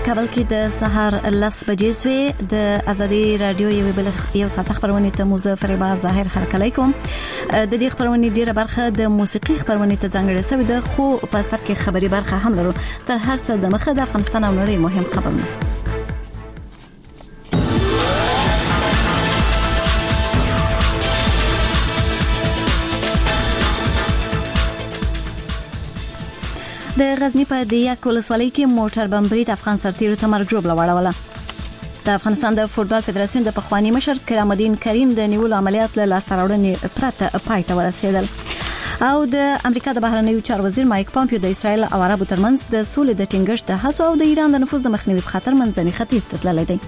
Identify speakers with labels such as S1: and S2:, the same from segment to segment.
S1: کابل کې د سهار 10 بجې سوې د ازادي رادیو یو ساعت خبرونه ته موزه فریبا ظاهر هرکلی کوم. د دې خبرونه ډیره برخه د موسیقي خبرونه ته ځانګړې شوې ده، خو په سر کې خبري برخه هم لرو. تر هر څه د مخه د افغانستان او نړۍ مهم خبرونه. د غزنی په دیاک ولسوالۍ کې موټر بمبري د افغان سرتیرو ته مرګ ژوبله واړوله. د افغانستان د فوتبال فدراسیون د پخوانی مشر کرام الدین کریم د نیولو عملیات له لاسته راوړنې پرته پای ته ورسېدل. او د امریکا د بهرنیو چارو وزیر مایک پامپیو د اسرایل او عربو ترمنځ د سولې د ټینګښت د هڅو او د ایران د نفوذ د مخنیوي په خاطر منځني ختیځ ته تللی دی.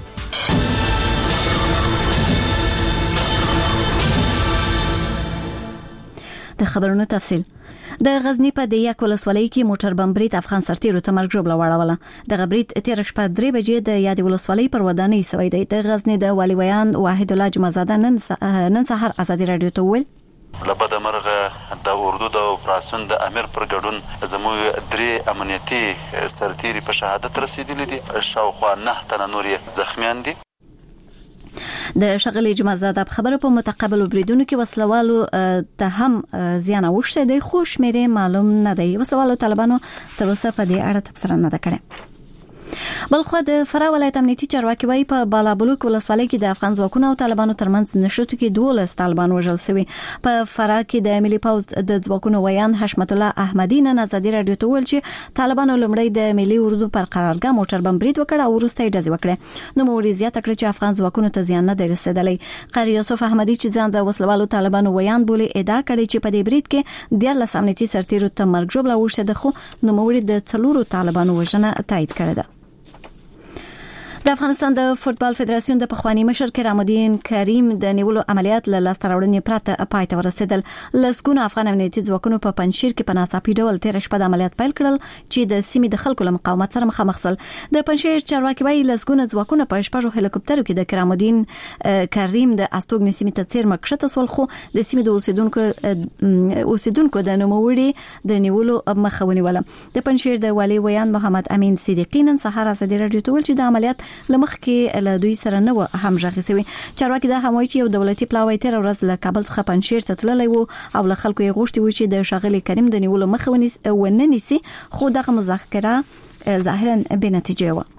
S1: د خبرونو تفصیل. د غزنی په دیاک ولسوالۍ کې موټر بمبري د افغان سرتیرو ته مرګ ژوبله واړوله. د غبرید تیر شپه 3 بجې د یاد ولسوالۍ پر ودانۍ سوي دی. د غزنی د والي ویان واحد الله جمعزاده نن سهار ازادي رادیو ته ویل
S2: لبد مرغه د اردو د اپراسیون د امیر پر ګډون زموږ 3 امنیتي سرتیري په شهادت رسیدلي دي. شاوخوا 9 تنه نور زخمیان دي. د شغلې جمعزاده په خبره په متقابل بریدونو کې وسلوالو ته هم زیان اوښته دی، خو شمیرې معلوم نه دی. وسلوالو طالبانو تر اوسه په دې اړه تبصره نه ده کړې. بلخو د فراه ولایت امنیتي چارواکي وايي په بالابلوک ولسوالۍ کې د افغان ځواکونو او طالبانو ترمنځ نشټو کې 12 طالبان وژل شوي. په فراه کې د ملي پوز د ځواکونو ویان حشمت الله احمدی نن ازادي رادیو ته ویل چې طالبانو لومړی د ملي اردو پر قرارګاه موټر بمبرید وکړ او وروسته یې ډزې وکړې. نو موري زیاته کړې چې افغان ځواکونو ته زیان نه دی رسیدلی. قاری یوسف احمدی چې ځان د وسلوالو طالبانو ویان بولي ادعا کړې چې په دې برید کې 14 امنیتي سرتیرو ته مرګ ژوبله وشته ده، خو نو موري د 4 طالبانو وژنه تایید کړې ده. د افغانستان د فوتبال فدراسیون د پخوانی مشر کرام الدین کریم د نیولو عملیات له لاسته راوړنې پرته پای ته ورسېدل. لسګونه افغان امنیتي ځواکونو په پنجشیر کې په ناڅاپي ډول تیر شپه د عملیات پیل کړل چې د سیمې د خلکو له مقاومت سره مخامخ شول. د پنجشیر چارواکي وايي لسګونه ځواکونه په شپږو هلیکوپټرو کې د کرام الدین کریم د استوګنې سیمې ته څیرمه کښته سول، خو د سیمې د اوسیدونکو د نوموړي د نیولو مخه ونیوله. د پنجشیر د والي ویان محمد امین صدیقی نن سهار ازادي رادیو ته ویل چې د عملیات لمخ کې له دوی سره نه و همغږي شوی. چارواکي دا هم وایي چې یو دولتي پلاوی تیر ورځ له کابل څخه پنجشیر ته تللی و او له خلکو یې غوښتي و چې د شاغلي کریم د نیولو مخه ونیسي، خو دغه مذاکره ظاهرا بې نتیجه و.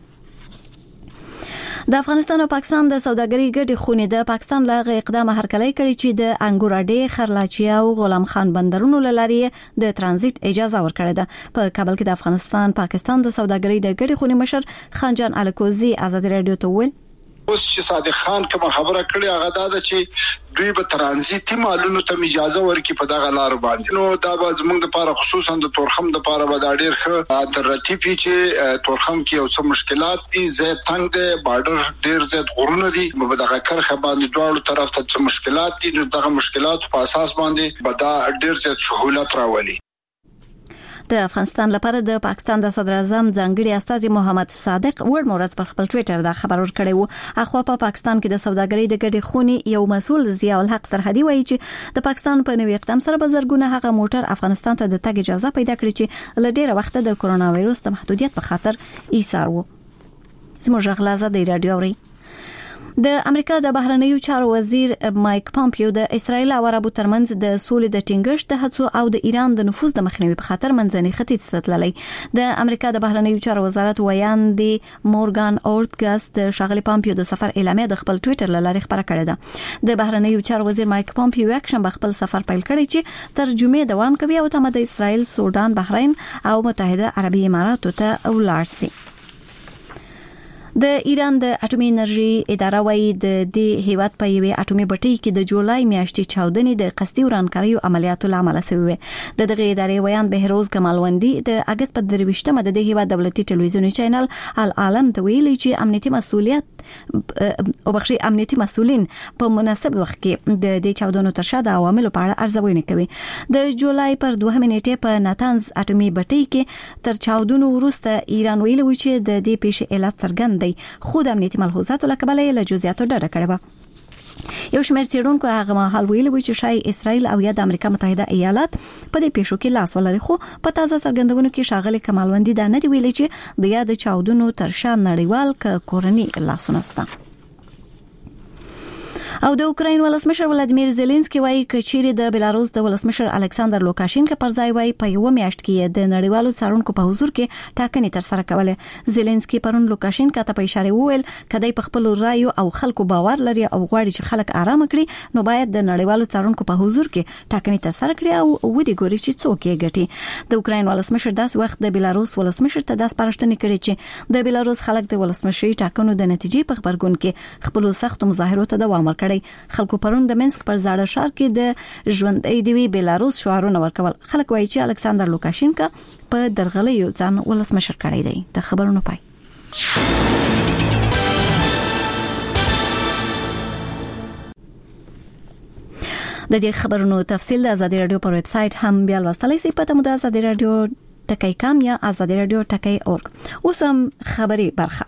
S2: د افغانستان او پاکستان د سوداګرۍ ګډې خونې د پاکستان له اقدام هرکلی کړی چې د انګور اډې، خرلاچیا او غلام خان بندرونو لاري د ترانزیت اجازه ورکړه ده. په کابل کې د افغانستان پاکستان د سوداګرۍ د ګډې خونې مشر خانجان الکوزي ازادي رادیو ته ویل
S3: اوس چې صادق خان کوم خبره کړې هغه دا ده چې دوی به ترانزیتي مالونو ته اجازه ورکړي په دغه لار باندې. نو دا به زموږ لپاره خصوصا د تورخم لپاره به دا ډېر ښه الټرنیټیو چې تورخم کې یو څه مشکلات دي، زیات تنګ دی، بارډر ډېر زیات غرونه دي، په دغه کرخه باندې دواړو طرف ته څه مشکلات دي. نو دغه مشکلات په اساس باندې به دا ډېر زیات سهولت راولي.
S1: د افغانستان لپاره د پاکستان د صدر اعظم ځانګړي استازي محمد صادق ورمورز پر خپل ټوئیټر دا خبر ورکړی و. اخوا په پاکستان کې د سوداګرۍ د ګډې خونې یو مسول ضیاء الحق سرحدي وایي چې د پاکستان په نوې اقدام سره بزرګونه هغه موټر افغانستان ته د تګ اجازه پیدا کړې چې له ډیره وخت د کرونا وایروس د محدودیت په خاطر ایثار وو. زموږ غلازه د رادیو اوري. د امریکا د بهرنیو چارو وزیر مایک پامپیو د اسرایل او عربو ترمنځ د سولې د ټینګښت د هڅو او د ایران د نفوذ د مخنیوي په خاطر منځني ختیځ ته تللی. د امریکا د بهرنیو چارو وزارت ویان دی مورګان اورتګاس د شاغلي پامپیو د سفر اعلامیه د خپل ټوئیټر لارې خبره کړې ده. د بهرنیو چارو وزیر مایک پامپیو اکشن خپل سفر پیل کړی چې تر جمعې دوام کوي او تمه د اسرایل، سودان، بحرین او متحده عربي اماراتو ته ولاړ شي. د ایران د اټومي انرژي اداره وايي د دې هیواد په یوې اټومي بټۍ کې د جولای میاشتې چاودنې د قصدي ورانکاریو عملیاتو لامل شوې. د دغه ادارې ویان بهروز کمالوندي د اگست په 23مه د دې هیواد دولتي ټلویزیونی چینل العالم ته ویلي چې امنیتي مسؤلین په مناسب وخت کې د دې چاودنو تر شا د عواملو په اړه ارزونه کوي. د جولای پر 2 نیټه په ناتنز اټومي بټۍ کې تر چاودنو وروسته ایران ویلي و چې د دې پیښې علت څرګند دی، خو د امنیتي ملحوظاتو له کبله له جزئیاتو ډډه کړې و. یو شمېر څېړونکو هغه مهال ویلي و چې شاید اسرائیل او یا د امریکا متحده ایالات په دې پیښو کې لاس ولري، خو په تازه څرګندونو کې ښاغلي کمالوندي دا نه دی ویلي چې د یاد چاودنو تر شا نړیوال کورني لاسونه شته. او د اوکراین ولسمشر ولادیمیر زيلنسکي وایي چې د بلاروس د ولسمشر الکساندر لوکاشینکا پر ځای وایي په یو میاشت کې د نړیوالو څارونکو په حضور کې ټاکنې تر سره کوله. زيلنسکي پرون لوکاشینکا ته په اشاره وویل کدی په خپل رایو او خلکو باور لري او غواړي چې خلک آرام کړي نو باید د نړیوالو څارونکو په حضور کې ټاکنې تر سره کړي او ودی ګوري چې څوک یې ګټي. د اوکراین ولسمشر داس وخت د بلاروس ولسمشر ته داس پرشتنه کړي چې د بلاروس خلک د ولسمشري ټاکنو د نتیجې په خبرګون کې خپل سخت مظاهرو ته دوام ورکړي. خلکو پرون د منسک پر زاړه ښار کې د ژوندۍ دی بیلاروس شعارونه ورکول. خلک وایي چې الکساندر لوکاشینکا په درغلیو ځان ولسمشر کړی دی. د خبرونو پای. د دې خبرونو تفصیل د آزادي رادیو پر ویب سټ هم بیا لوستلای شئ په تمو د آزادي رادیو ټکی کام یا آزادي رادیو ټکی اورګ. اوس هم خبري برخه.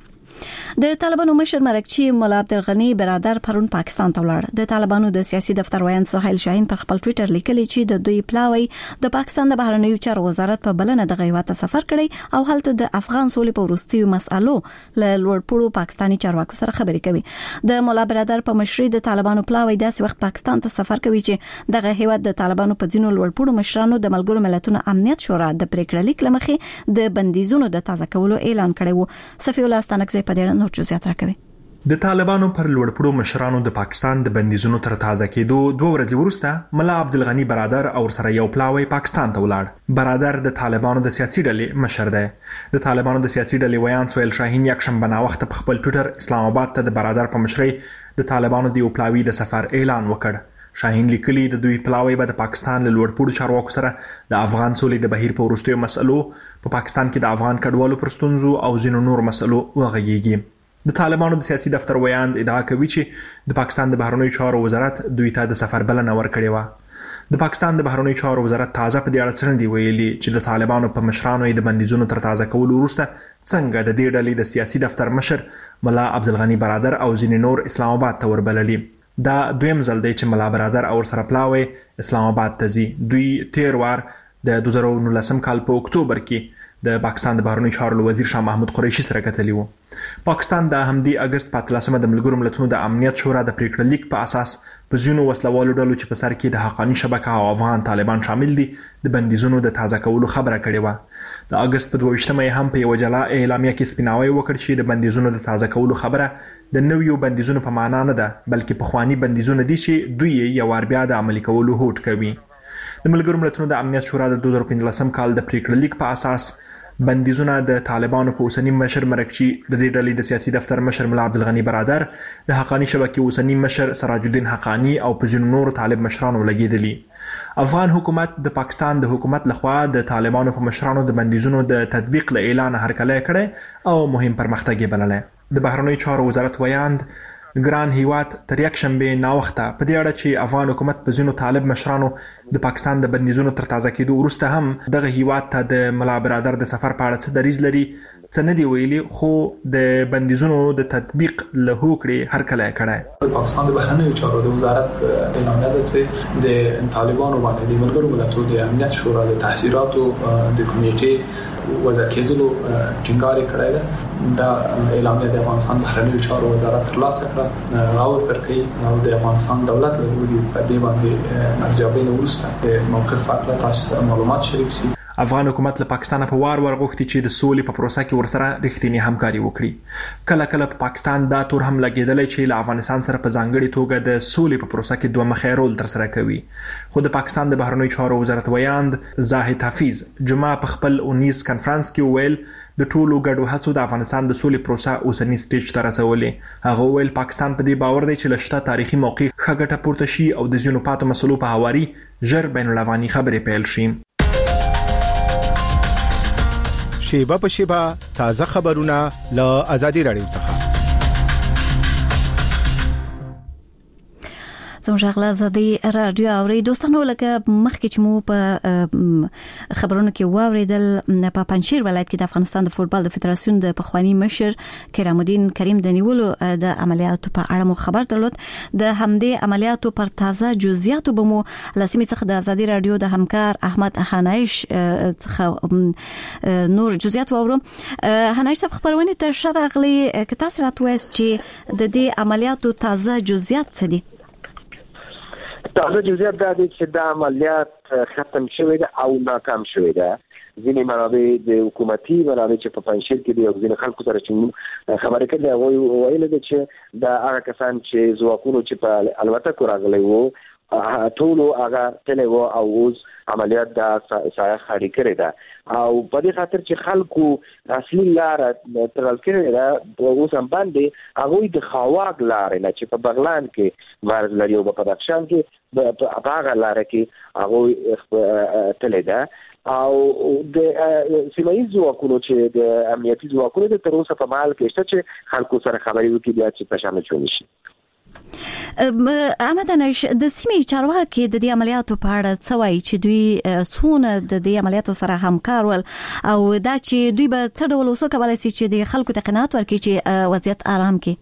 S1: د طالبانو مشر مرکچی مولا عبدالغنی برادر پرون پاکستان ته ولاړ. د طالبانو د سیاسي دفتر ویاند سهیل شاهین پر خپل ټوئیټر لیکلی چې د دوی پلاوی د پاکستان د بهرنیو چارو وزارت په بلنه د غیوات سفر کړی او هلته د افغان سولې په وروستیو مسالو له لوړپوړو پاکستاني چارواکو سره خبرې کوي. د مولا برادر په مشرۍ د طالبانو پلاوی داسې وخت پاکستان ته سفر کوي چې دغه هیواد د طالبانو په ځینو لوړپوړو مشرانو د ملګرو ملتونو امنیت شورا د پریکړه لیک لمخې د بندیزونو د تازه کولو اعلان کړی و. صفی الله ستانکزی په دې نور جزئیات راکوي.
S4: د طالبانو پر لوړپوړو مشرانو د پاکستان د بندیزونو تر تازه کېدو 2 ورځې وروسته مولا عبدالغنی برادر او سره یو پلاوی پاکستان ته ولاړ. برادر د طالبانو د سیاسي ډلې مشر دی. د طالبانو د سیاسي ډلې ویاند سهیل شاهین یکشنبه ناوخته په خپل ټوئیټر اسلام آباد ته د برادر په مشرۍ د طالبانو د یو پلاوی د سفر اعلان وکړ. شاهین لیکلی د دوی پلاوی به د پاکستان له لوړپوړو چارواکو سره د افغان سولې د بهیر په وروستیو مسلو په پاکستان کې د افغان کډوالو پر ستونزو او ځینو نور مسلو وغږیږي. د طالبانو د سیاسي دفتر ویاند ادعا کوي چې د پاکستان د بهرنیو چارو وزارت دوی ته د سفر بلنه ورکړې و. د پاکستان د بهرنیو چارو وزارت تازه په دې اړه څرګندي ویلي چې د طالبانو په مشرانو د بندیزونو تر تازه کولو وروسته څنګه د دې ډلې د سیاسي دفتر مشر مولا عبدالغنی برادر او ځینې نور اسلام آباد ته وربللي. دا دویم ځل دی چې مولا برادر او سره پلاوی اسلام آباد ته ځي. دوی تیر وار د 2019 کال په اکتوبر کې د پاکستان د بهرنیو چارو وزیر شاه محمود قریشي سره کتلی وو. پاکستان د همدې اگست 15 د ملګرو ملتونو د امنیت شورا د پریکړه لیک په اساس په ځینو وسلوالو ډلو چې په سر کې د حقانی شبکه او افغان طالبان شامل دي د بندیزونو د تازه کولو خبره کړې و. د اگست په 22مه هم په یو جلا اعلامیه کې سپیناوی وکړ چې د بندیزونو د تازه کولو خبره د نویو بندیزونو په معنا نه ده بلکې په خواني بندیزونه دي چې دوی یې یو بیا د عملي کولو هوډ کوي. د ملګرو ملتونو د امنیت شورا د 2015 کال د پریکړه لیک په اساس بندیزونه د طالبانو په اوسنی مشر مرکچی د دې ډلې د سیاسي دفتر مشر مولا عبدالغنی برادر د حقانی شبکې اوسنی مشر سراج الدین حقانی او په ځینو نور طالب مشرانو لګیدلی. افغان حکومت د پاکستان د حکومت لخوا د طالبانو په مشرانو د بندیزونو د تطبیق له اعلان هرکلی کړي او مهم پرمختګ یې بللی. د بهرنیو چارو وزارت ویاند ګران هیواد تر یک شنبه ناوخته په دې اړه چې افغان حکومت په ځینو طالب مشرانو د پاکستان د بندیزونو تر تازه کېدو وروسته هم دغه هیواد ته د مولا برادر د سفر په اړه څه دریځ لري څه نه دی ویلي، خو د بندیزونو د تطبیق له هوکړې هرکلی کړی.
S5: پاکستان د بهرنیو چارو د وزارت اعلامیه ده چې د طالبانو باندې د ملګرو ملتونو د امنیت شورا د تحصیلاتو د کمیټې وضع کېدلو ټینګار کړی ده. دا اعلامیه د افغانستان بهرنیو چارو وزارت ترلاسه کړه، غور پر کوي او د افغانستان دولت له لوري په دې باندې ارزیابۍ وروسته د موقف په اړه تاسو معلومات شریک شي.
S4: افغان حکومت له پاکستان په وار غوښتي چې د سولې په پروسه کې ورسره رښتینی همکاري وکړي. کله کله په پاکستان دا تور هم لګیدلی چې له افغانستان سره په ځانګړي توګه د سولې په پروسه کې دوه مخی رول ترسره کوي. خو د پاکستان د بهرنیو چارو وزارت ویاند زاهد حفیظ جمعه په خپل 19 کانفرنس کې ویل د ټولو ګډو هڅو د افغانستان د سولې پروسه اوسنی سټیج ته رسولې. هغه ویل پاکستان په دې باور دی چې له شته تاریخي موقع ښه ګټه پورته شي او د ځینو پاتو مسلو په هواري ژر بین الافغاني خبرې پیل شي.
S6: شیبه په شیبه تازه خبرونه له آزادي رادیو څخه.
S1: زموږ غلا زدي رادیو اوري دوستانو لکه مخکې چې مو په خبرونو کې واوریدل په پنځیر ولایت کې د افغانستان د فوتبال د فدراسیون د پخوانی مشر کریم الدین کریم د نیولو د عملیاتو په اړه مو خبر درلود. د همدې عملیاتو پر تازه جزئیاتو به مو لاسمي څخه د ازادي رادیو د همکار احمد حنایش څخه نور جزئیات واورو. حنایش صاحب خبرونه ته شرغلي که تاسو راتويست چې د دې عملیاتو تازه جزئیات څه دي؟
S7: تازه جزئیات دا دي چې د عملیات ختم شوی ده او ناکام شوی ده. ځینې منابع د حکومتي منابع چې په پنځیر کې دي او ځینې خلکو سره چې خبرې کړي هغه ویل دي چې د هغه کسان چې ځواکونو چې په الوتکو راغلي وو ټول هغه تل وو او اوس عملیات د سایه خالی کړی ده او په دې خاطر چې خلکو اصلي لار ترل کړی ده اوس هم باندې هغه د خواګ لار نه چې په بغلان کې ورز لري او په بدخشان کې په هغه لار کې هغه تل ده او د سیمایي ځواکونو چې د امنیتي ځواکونو د تر اوسه په مال کې شته چې خلکو سره خبرې وکړي بیا چې په شامل شول شي.
S1: احمد حنایش د سیمې چارواکي د دې عملیاتو په اړه څه وایي چې دوی څونه د دې عملیاتو سره همکار ول او دا چې دوی به څه ډول وسو کولای شي چې د خلکو ته قناعت ورکړي چې وضعیت آرام کړي؟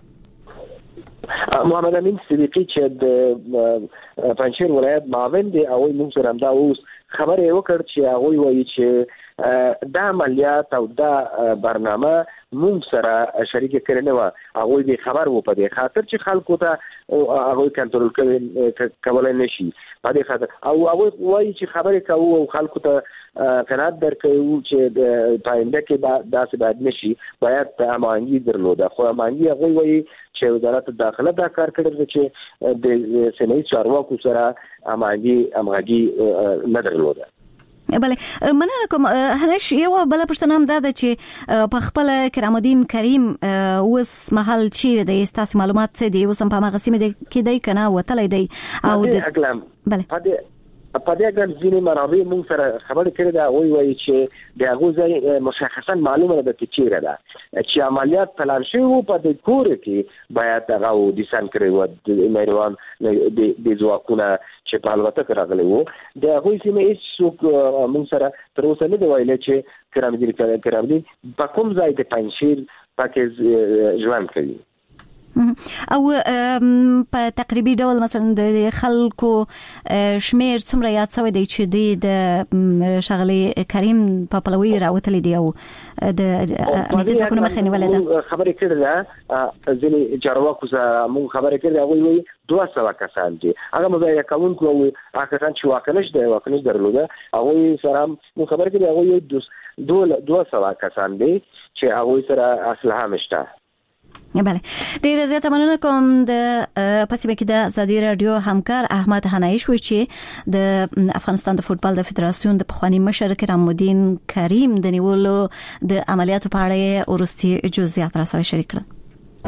S7: محمد امین صدیقی چې د پنځیر ولایت معاون دی او موږ سره همدا اوس خبرې وکړ چې هغه وایي چې دا عملیات او دا برنامه موږ سره شریک کړي نه و. هغه دې خبر وو په دې خاطر چې خلکو ته هغه کنټرول کولای نشي په دې خاطر او هغه وایي چې خبرې کوو او خلکو ته قناعت درکوي چې د پاینده کې داسې باید نشي باید امانګي درلوده. خو امانګي هغه وایي چې وزارت داخله دا کار کړی چې د سیمې چارواکو سره امانګي نه درلوده.
S1: بله مننه کوم. هنش یو بل پښتنه هم ده چې په خپل کریم الدین کریم اوس محل چیرې د استاس معلومات څه دي اوس هم په هغه سیمه کې دی کنه وتلی دی او د
S7: اقلام بله په دې اګل ځینې منابع موږ سره خبرې کړې ده او وایي چې د هغه ځای مشخصا معلومه ده چې چیرې ده چې عملیات پلان شوی وو په دې کور کې باید هغه ډیساین کړی و د مېروان د ځواکونه چې په الوتکه راغلي وو د هغه سیمه هیڅ څوک موږ سره تر اوسه نه دی ویلي چې کریم الدین په کوم ځای د پنځیر پکې ژوند کوي
S1: او په تقریبي ډول مثلا د خلکو شمیر څومره یاد شوی دی چې د شغلي کریم په پلوي راوتلی دی او د امنیتي ځواکونو مخه نیولې ده.
S7: خبرې کړې ده ځینې چارواکو سره موږ خبرې کړې هغه وایي 200 کسان دي هغه مزایا کوونکو او هغه کسان چې واکنش درلوده هغه سره موږ خبرې کړې هغه 200 کسان دي چې هغه سره اسلحه مشته.
S1: بله ډیره زیاته مننه کوم. د پسیمه کې د ازادي رادیو همکار احمد حنایش وی چې د افغانستان د فوتبال د فدراسیون د پخوانی مشر کریم الدین کریم د نیولو د عملیاتو په اړه ورستي جزئیات را سره شریک کړل.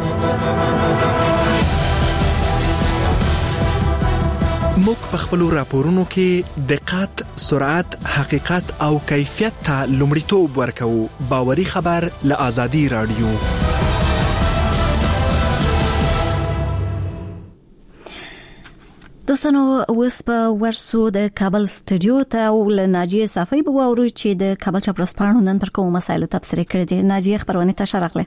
S6: موږ په خپل راپورونو کې دقت، سرعت، حقیقت او کیفیت ته لومړیتوب ورکوو. باوري خبر له ازادي رادیو.
S1: دوستانو اوس په ورسو د کابل سټوډیو ته ول ناجیه صافی به وورو چې د کابل چاپرسپانو نن پر کومه مسایلو تبصره کړې دي. ناجیه خبرونه ته شرغله.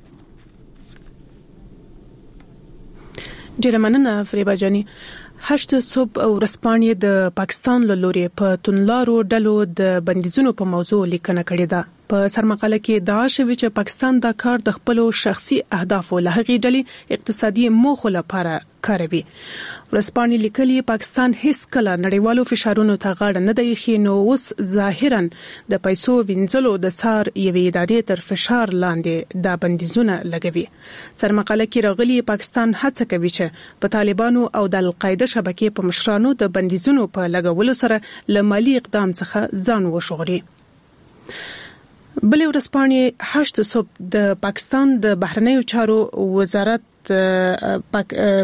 S8: ډیره مننه فریبا جانی. 8 صبح ورسپانې د پاکستان له لوري په تونلارو ډلو د بندیزونو په موضوع لیکنه کړې ده. په سرمقاله کې دا شوی چې پاکستان دا کار د خپل شخصي اهدافو لهغې ډلې اقتصادي موخو لپاره کاروي. ورسپانې لیکلي پاکستان هیڅ کله نړیوالو فشارونو ته غاړه نه دی خي نو اوس ظاهرا د پیسو وینځلو د سار یوې ادارې تر فشار لاندې د بندیزونه لګوي. سرمقاله کې راغلي پاکستان هڅه کوي چې په طالبانو او د القاعده شبکې په مشرانو د بندیزونو په لګولو سره له مالی اقدام څخه ځان وشغوري. بلې ورځپاڼې 8 صبح د پاکستان د بهرنیو چارو وزارت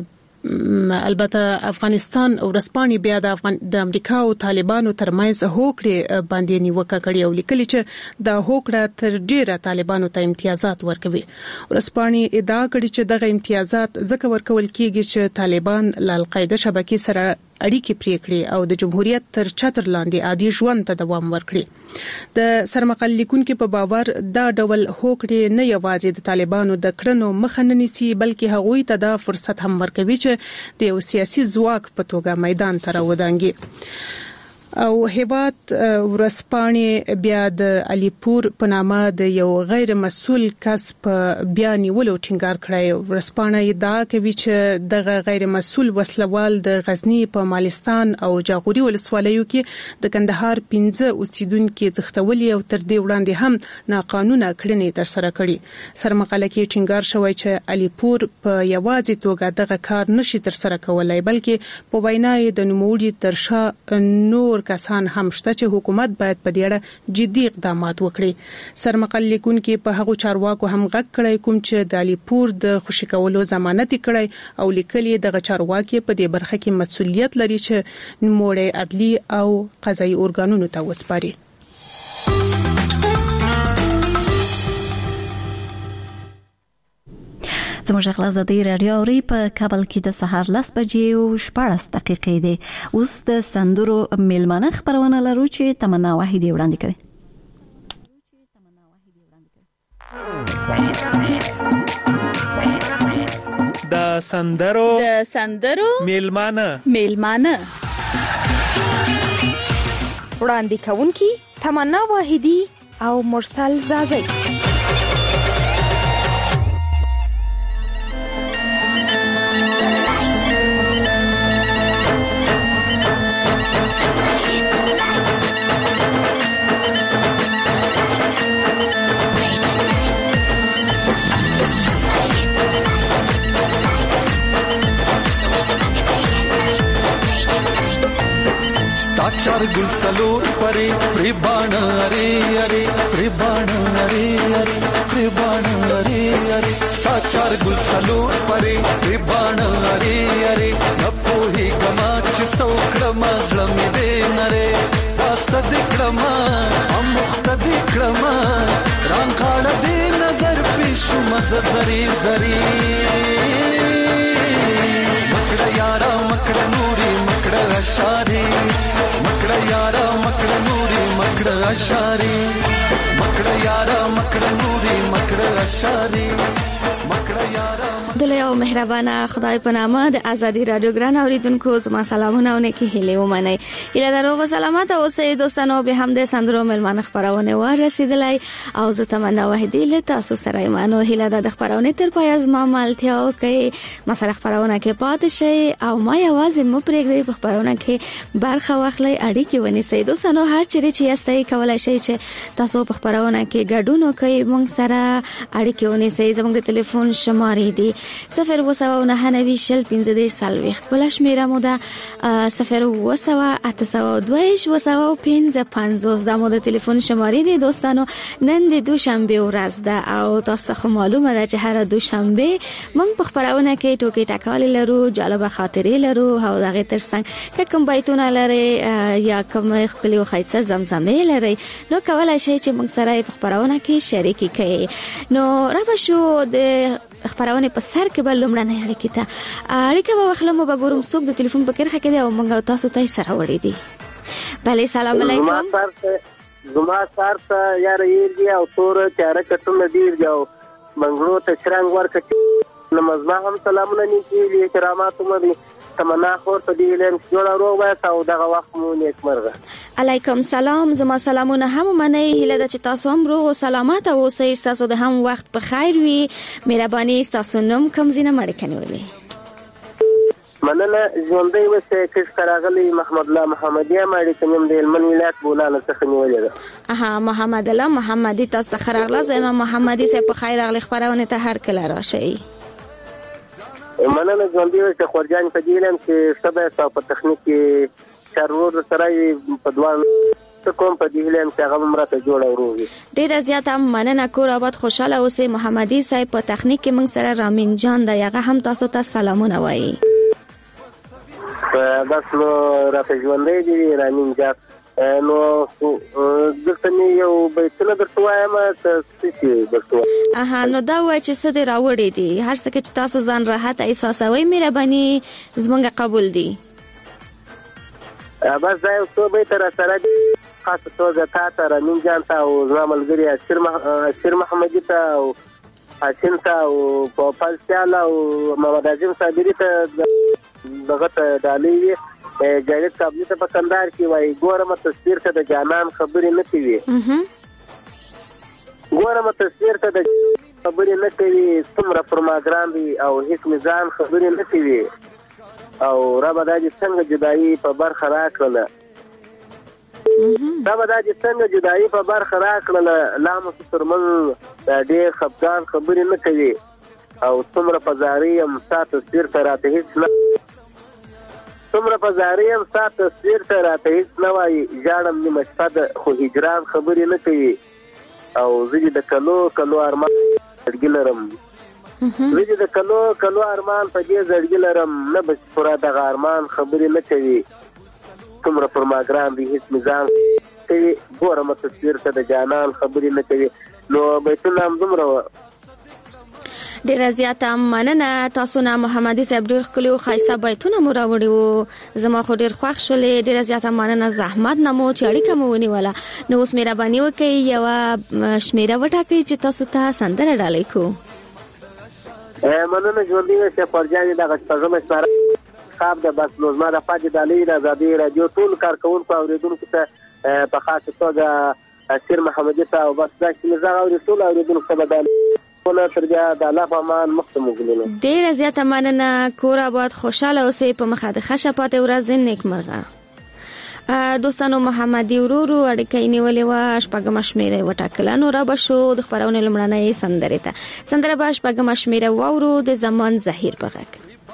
S8: البته افغانستان او رسپانې بیا د امریکا او طالبانو ترمنځ هوکړه باندې نیوکه کړې او لیکلي چې د هوکړه تر ډیره طالبانو ته امتیازات ورکوي. رسپانې ادعا کړې چې دغه امتیازات ځکه ورکول کیږي چې طالبان له القاعده شبکې سره اړیکې پرې کړې او د جمهوریت تر چتر لاندې عادي ژوند ته دوام ورکړي. د سرمقال لیکونکو په باور دا ډول هوکړې نه یوازې د طالبانو د کړنو مخه نه نیسي بلکې هغوی ته د فرصت هم ورکوي چې د یو سیاسي ځواک په توګه میدان ته راودانګي. او هیواد ورسپانې بیا د علیپور په نامه د یو غیر مسؤل کس په بیان نیولو ټینګار کړی. ورسپانې ادعا کوي چې دغه غیر مسؤل وسلوال د غزنی په مالستان او جاغوري ولسوالیو کې د کندهار 15 اوسیدونکو تختولي او تر دې وړاندې هم ناقانونه کړنې تر سره کړي. سرمقاله کې ټینګار شوی چې علیپور په یوازې توګه دغه کار نشي تر سره کولای بلکې په وینا د نوموړي ترشا نور کسان هم شته چې حکومت باید په دې اړه جدي اقدامات وکړي. سرمقال لیکونکو په هغو چارواکو هم غږ کړی کوم چې د علیپور د خوشی کولو ضمانت کړی او لیکلي دغه چارواکي په دې برخه کې مسؤلیت لري چې نوموړي عدلي او قضایي ارګانونو ته وسپاري.
S1: زموږ اخلاص د رادیو اوري په کابل کې د سهار 10 بجې او 14 دقیقې دي. اوس د سندرو میلمانه خبرونه لرو چې تمنا واحدی وړاندې کوي.
S9: د سندرو میلمانه
S10: وړاندې کوونکی تمنا واحدی او مرسل زازی.
S11: चार गुल सलोर परे प्रिबाण अरे अरे प्रिबाण अरे अरे प्रिबाण अरे अरे स्ता चार गुल सलोर परे प्रिबाण अरे अरे नपो ही गमाच सौखड़मा ज़लमी दे नरे दासद क्रमा हम मुख्तदी क्रमा रांखाड़ दे नजर पेशु मज़री जरी मकड़ा यारा मकड़ा नूरी मकड़ा अशारी मकड़ा यारा मकड़ा नूरी मकड़ा अशारी मकड़ा यारा मकड़ा नूरी मकड़ा अशारी मकड़ा यारा
S10: دلای او مهربانه خدای په نامه د ازادي رادیو ګران اوریدونکو زما سلامونه او نیکی هیله ومنئ. هیله درو و سلامت اوسئ دوستانو. به هم د سندرو ملمانه خبرونه ورسیدلای او زه تمنا وحیدی له تاسو سره ایمانو هیله د خبرونه تر پای از ما ملتیا کوي مسله خبرونه کې پات شي او ما یوازې مو پرېږدي په خبرونه کې برخه واخلئ اړیکې ونیسئ. دوستانو هر چیرې چې یاستئ کولای شئ چې تاسو په خبرونه کې ګډون وکړئ مونږ سره اړیکې ونیسئ. زموږ د ټلیفون شمارې دي 0 شل 15 سالويخت بل شمیره مو ده 0 802 د مو د ټلیفون شمارې دي. دوستانو نن د دوشنبه ورځ ده او تاسو ته معلومه ده چې هر دوشنبه موږ په خبرونه کې ټوکې ټکالې لرو جالب خاطرې لرو او دغه ترڅنګ کوم بیتونه لري یا کوم خپل خاصه زمزمه لري نو کولای شئ چې موږ سره په خبرونه کې شریک کړئ. نو را بشو د خبرونه په سر کې بل لمړنه اړیکه ته اړیکه به وخلمو به ګورم څوک د ټلیفون په کرخه کې دی او موږ تاسو ته سره وړي دي. بله سلام علیکم.
S12: زما سار ته یار یې او تور چاره کټونه دی جو منګړو ته شرنګ ورکړي نمازما هم سلامونه نیکی کرامات مې تمنا خور په دې لن جوړ روغ وای او دغه وخت مو نیک مرغه.
S10: علیکم سلام. زما سلامونه هم منئ. هیله ده چې تاسو هم روغ او سلامت اوسئ. تاسو د هم وخت په خیر وي. مهرباني تاسو نوم کوم زینه مړ کنيولې
S12: مننه ژوندۍ وسه کښ راغلی محمد الله محمدیه مړ کنیم د هلمند ولایت بولانه څخه نیولې ده.
S10: اها محمد الله محمدي تاسو ته خراغله زما محمدي سه په خیر راغلی خبرونه ته هر کله راشي.
S12: مننه ژوندۍ وسه خورجان په دې لم چې سبا په تخنیک کې چارور سره په دوان کوم په دې لم چې هغه مرته جوړ اوروي.
S10: ډیر زیات هم مننه کور آباد خوشاله اوسئ. محمدي صاحب په تخنیک کې موږ سره رامین جان دا هغه هم تاسو ته سلامونه وایي.
S12: بس نو راته ژوندې دي رامین جات نو دلته مې یو بیتونه درته وایم چې درته
S10: نو دا وایي چې څه دې راوړی دي هر څه چې تاسو ځان راحت احساسوي مهرباني زمونږ قبول دي
S12: بس دا یو څو بیت را سره دي خاصه توګه تا ته رامین جان ته او زما ملګري اشیر محمدي ته او حسین ته او پاپل سیاله او محمد عظیم صابري ته دغه ته ډالۍ وي جاوید کابلی ته په کندهار کې وایي ګورم تصویر ته د جانان خبرې نه کوي ګورم تصویر ته د خبرې نه کوي څومره پر ما ګران دي او هیڅ میزان خبرې نه کوي او رب دا چې څنګه جدایي په برخه راکړله دا به دا چې څنګه جدایي په برخه راکړله لامو ترمن ډېر خفګان خبرې نه کوي او څومره په زارۍ یم ستا تصویر ته راته هېڅ نه څومره په زارۍ یم ستا تصویر ته راته هېڅ نه وایي ژاړم نیمه شپه ده خو هجران خبرې نه کوي او زه چې د کلو کلو ارمان زړګي لرم زه چې د کلو کلو ارمان په دې زړګي لرم نه به پوره دغه ارمان خبرې نه کوي څومره پر ما ګران دي هېڅ میزان کوي ګورم تصویر ته د جانان خبرې نه کوي نو بیتونه هم دومره
S10: ډیره زیاته مننه تاسو نه محمدي صاحب ډیر ښکلي او ښایسته بیتونه مو راوړي وو زما خو ډیر خوښ شولې ډیره زیاته مننه زحمت نه مو چې اړیکه مو ونیوله نو اوس مهرباني وکړئ یوه شمیره وټاکئ چې تاسو ته سندره ډالۍ کړو
S12: مننه ژوندي اوسئ فرجانې دغه شپږمه شماره خواب ده بس نو زما د پاتې ډالۍ د ازادۍ راډیو ټول کارکوونکو اورېدونکو ته په خاصه توګه اشیر محمدي ته او بس دا چې مې غږ اوري ټول اورېدونکو ته به ډالۍ تر بیا د الله په امان مخته موږ
S10: ډیره زیاته مننه کور آباد خوشاله اوسئ په مخه د ښه شپاته ورځ د نیکمرغه دوستانو محمدي ورورو اړیکه یې نیولې وه شپږمه شمېره یې وټاکله نو را به شو د خپرونې لومړنۍ سندرې ته سندره به شپږمه شمېره واورو د زمان زهیر په غږ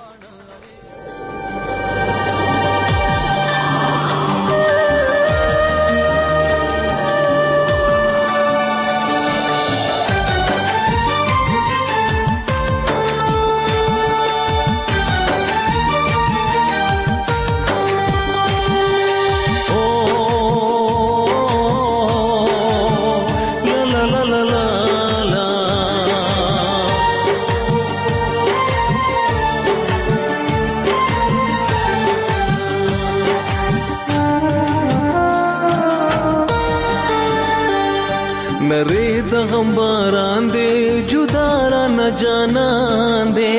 S13: غم باران دے جدا را نہ جانان دے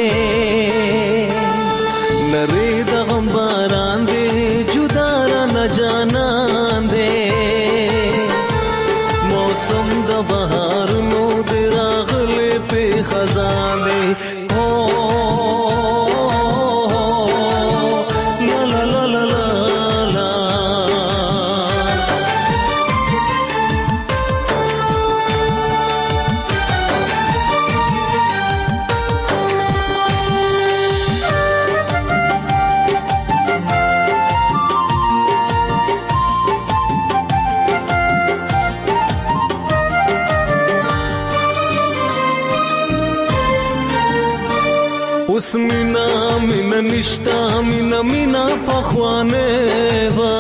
S13: نرے دا غم باران دے جدا را نہ جانان دے موسم دا بہار نو دے راغلے پہ خزان دے اس مینا مینا نشتا مینا مینا پخوانے وا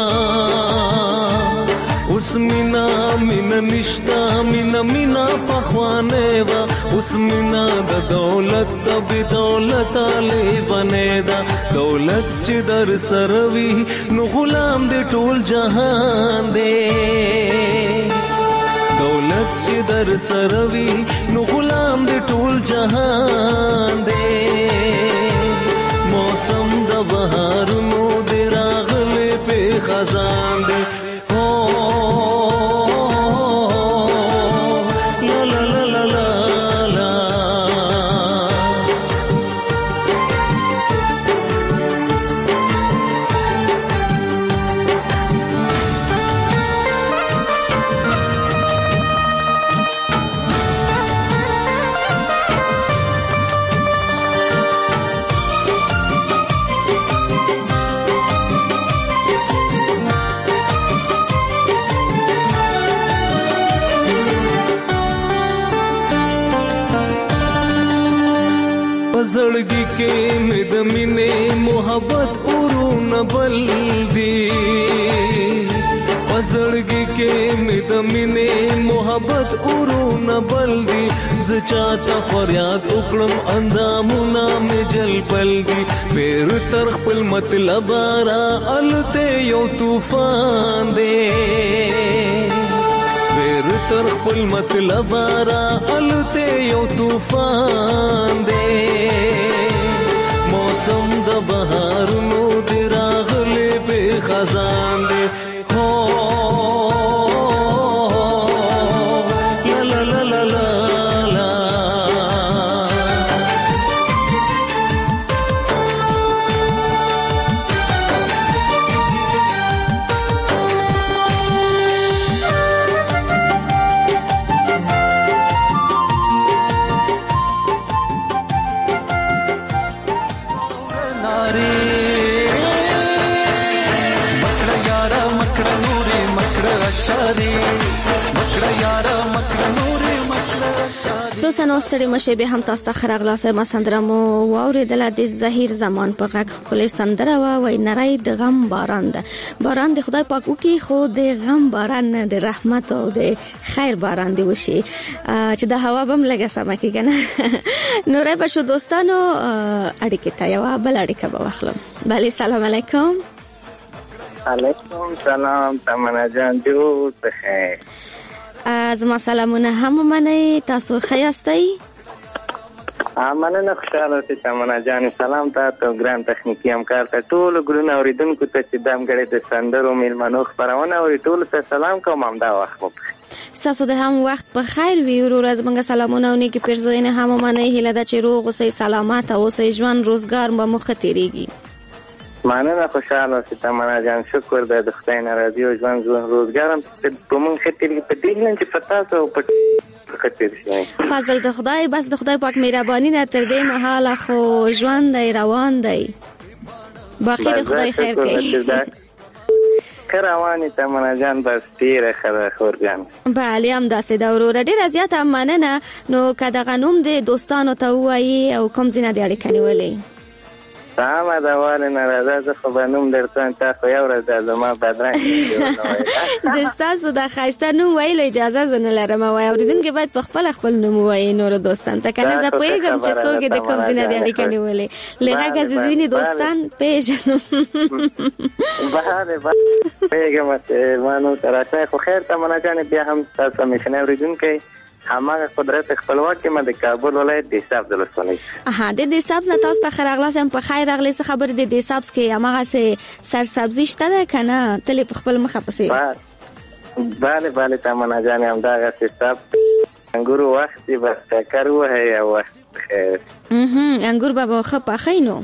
S13: اس مینا مینا نشتا مینا مینا پخوانے وا اس مینا دا دولت دا بدولت علی بنے دا دولت چی در سروی نو غلام دے ټول جہان دے دولت چی در سروی نو غلام دے ټول جہان دے موسم دا بہار نو دے راغلے پہ خزان دے لا لا لا لا لا لا زړګي کې مې د مینې محبت ورونه ورونه بل دي پزړګي کې مې د مینې محبت ورونه بل دي زچاته فریاد وکړم اندامونه مې جل بل دي پیر تر خپل مطلب را الته یو طوفان دی پیر تر خپل مطلب را الته یو طوفان دی موسم د بهارونو دی راغلی به خزان دی
S10: دوستانو ستړي مشه به هم تاسو ته خراغلاسه ما سندره مو واوریدله د ظهیر زمان په غږ خپل سندره وای نری د غم باران ده باران د خدای پاک وکي خو د غم باران نه د رحمت او د خیر باران دی وشي چې د هوا بم لګه سم کی کنه نورې بشو دوستانو اړیکه ته یو بل اړیکه به واخلم بله سلام علیکم
S14: علیکم سلام تمنا جان جو بخیر
S10: از ما سلامونه هم منی تاسو خیاستئ
S14: مننه خوشاله اوسئ تمنا جان سلام تاسو ګران تخنیکی همکار ته ټول ګلونه اوریدونکو ته چې دم غړي د سندرو میلمنو خبرونه او ټول ته سلام کوم هم دا وخت
S10: تاسو د هم وخت په خیر وي ورور از منګه سلامونه او نیکی پرزوینه هم منی هله د چې روغ اوسئ سلامت اوسئ ژوند روزګار به مخ تیریږي
S14: مننه خوشاله اوسئ تمنا جان شکر د خدای ناراضي او ژوند روزګارم په مونږ خاطر په دې نه چې پتا سو په خاطر شي
S10: فضل د خدای بس د خدای پاک مهرباني نه تر دې مهاله خو ژوند دی روان دی باقي د خدای خیر کوي
S14: کروانی تمنا جان بس تیره خبر خورجان
S10: بله هم داسې دا ورور ډیر زیات مننه نو کده غنوم د دوستانو ته وایي او کوم زینه د اړیکې نیولې
S14: سامه دا واره ناراضه خو بنوم درته تاسو یو ورځ د ما بدرنګ
S10: د تاسو د خایسته نوم ویل اجازه زنه لرم وای اوریدونکو باید په خپل نوم وای نور دوستان ته کنه زه پوهیږم چې څوک د کوم زینه د اړیکې نیولې لږه غزيني دوستان پیژنم
S14: بهاره پیغام ته مانو ترڅه خو خیر ته مونږ جان بیا هم تاسو مشنه اوریدونکو هماغه قدرت خپلواک کې د کابل ولایت د حساب دلسونی
S10: د حساب نه تاسو ته خراغلاس هم په خیر راغلی څه خبر د حساب کې هماغه سرسبزي شته ده کنه تل په خپل مخه پسې
S14: bale تمنا جان هم دا حساب انګور وخت به شکر وه او
S10: انګور به خو په خینو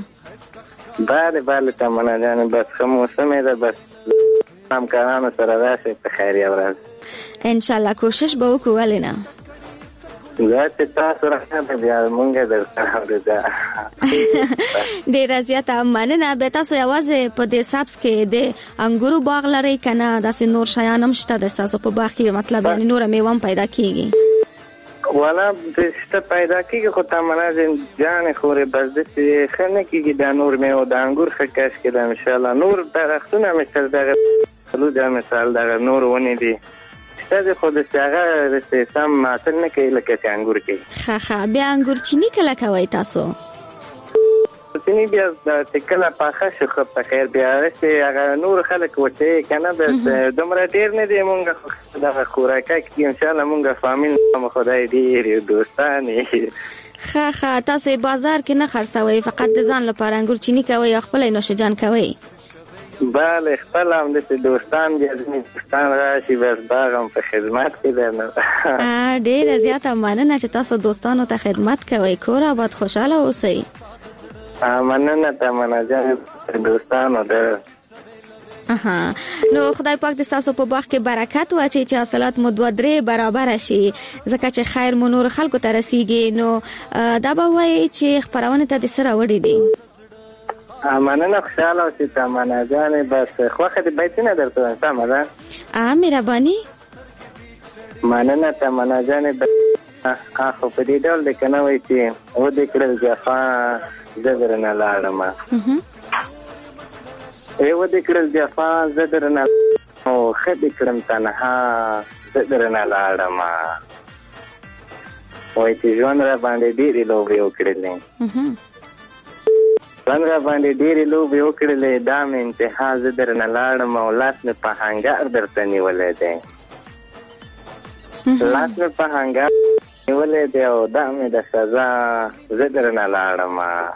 S14: bale تمنا جان بس موسمه ده بس هم کارانو سره راشه په خیر ورځ
S10: ان شاء الله کوشش به وکړو ولینا
S14: زه تاسو راځم بیا مونږه درته
S10: ډیر زیات مننه به تاسو یوازې په دې سابس کې د انګورو باغ لري کنه داسې نور شیان هم شته د تاسو په باغ کې مطلب یعنی نور میوه پیدا کیږي
S14: ولا د ست پیدا کیږي خو تمنا جان خوره بس د خنه کیږي د نور میوه د انګور خکاش کې ان شاء الله نور درختونه مثال دغه لوده مثال دغه نور ونی دي ستاسو خو د څنګه د سم ماتل نه کوي لکه انګور کې
S10: ښه بیا انګور چینی کله کوي تاسو
S14: چینی بیا د تکله پاخه شخه په خیر بیا هغه نور خلک وته کنه بس دومره ډیر نه دی مونږه د خوراکه کې ان شاء الله مونږه فامیل مو خدای دې دوستانه
S10: ښه تاسو بازار کې نه خرڅوي فقط د ځان لپاره انګور چینی کوي خپل نوش جان کوي
S14: بله خپل هم د دوستان بیا دوستان راشي بس باغم په خدمت کې درنه
S10: ډیر زیات مننه چې تاسو دوستانو ته خدمت کوئ کور آباد خوشاله اوسئ
S14: مننه تمنا جان دوستانو ده
S10: نو خدای پاک د تاسو په باغ کې برکت واچي چې حاصلات مو 2-3 برابر شي ځکه چې خیر مو نور خلکو ته رسیږي نو دا به وایي چې خبرونه ته د سره وړي دي
S14: مننه خوشاله اوسئ تمنا جان بس خوخه دې بیت نه درته سمه ده
S10: مهرباني
S14: مننه تمنا جان اخو په دې ډول د کنه وای چې و دې کړل جفا زبرنا لاړم یو د کړل جفا زدرنا او خد کړم تنها زدرنا لاړم وای چې ژوند را باندې ډېرې لوبې وکړلې ژوند را باندې ډېرې لوبې وکړلې دا مې انتها زه درنه لاړم او لاس مې په هنګار درته نیولی دی لاس مې په هنګار نیولی دی او دا مې د سزا زه درنه لاړم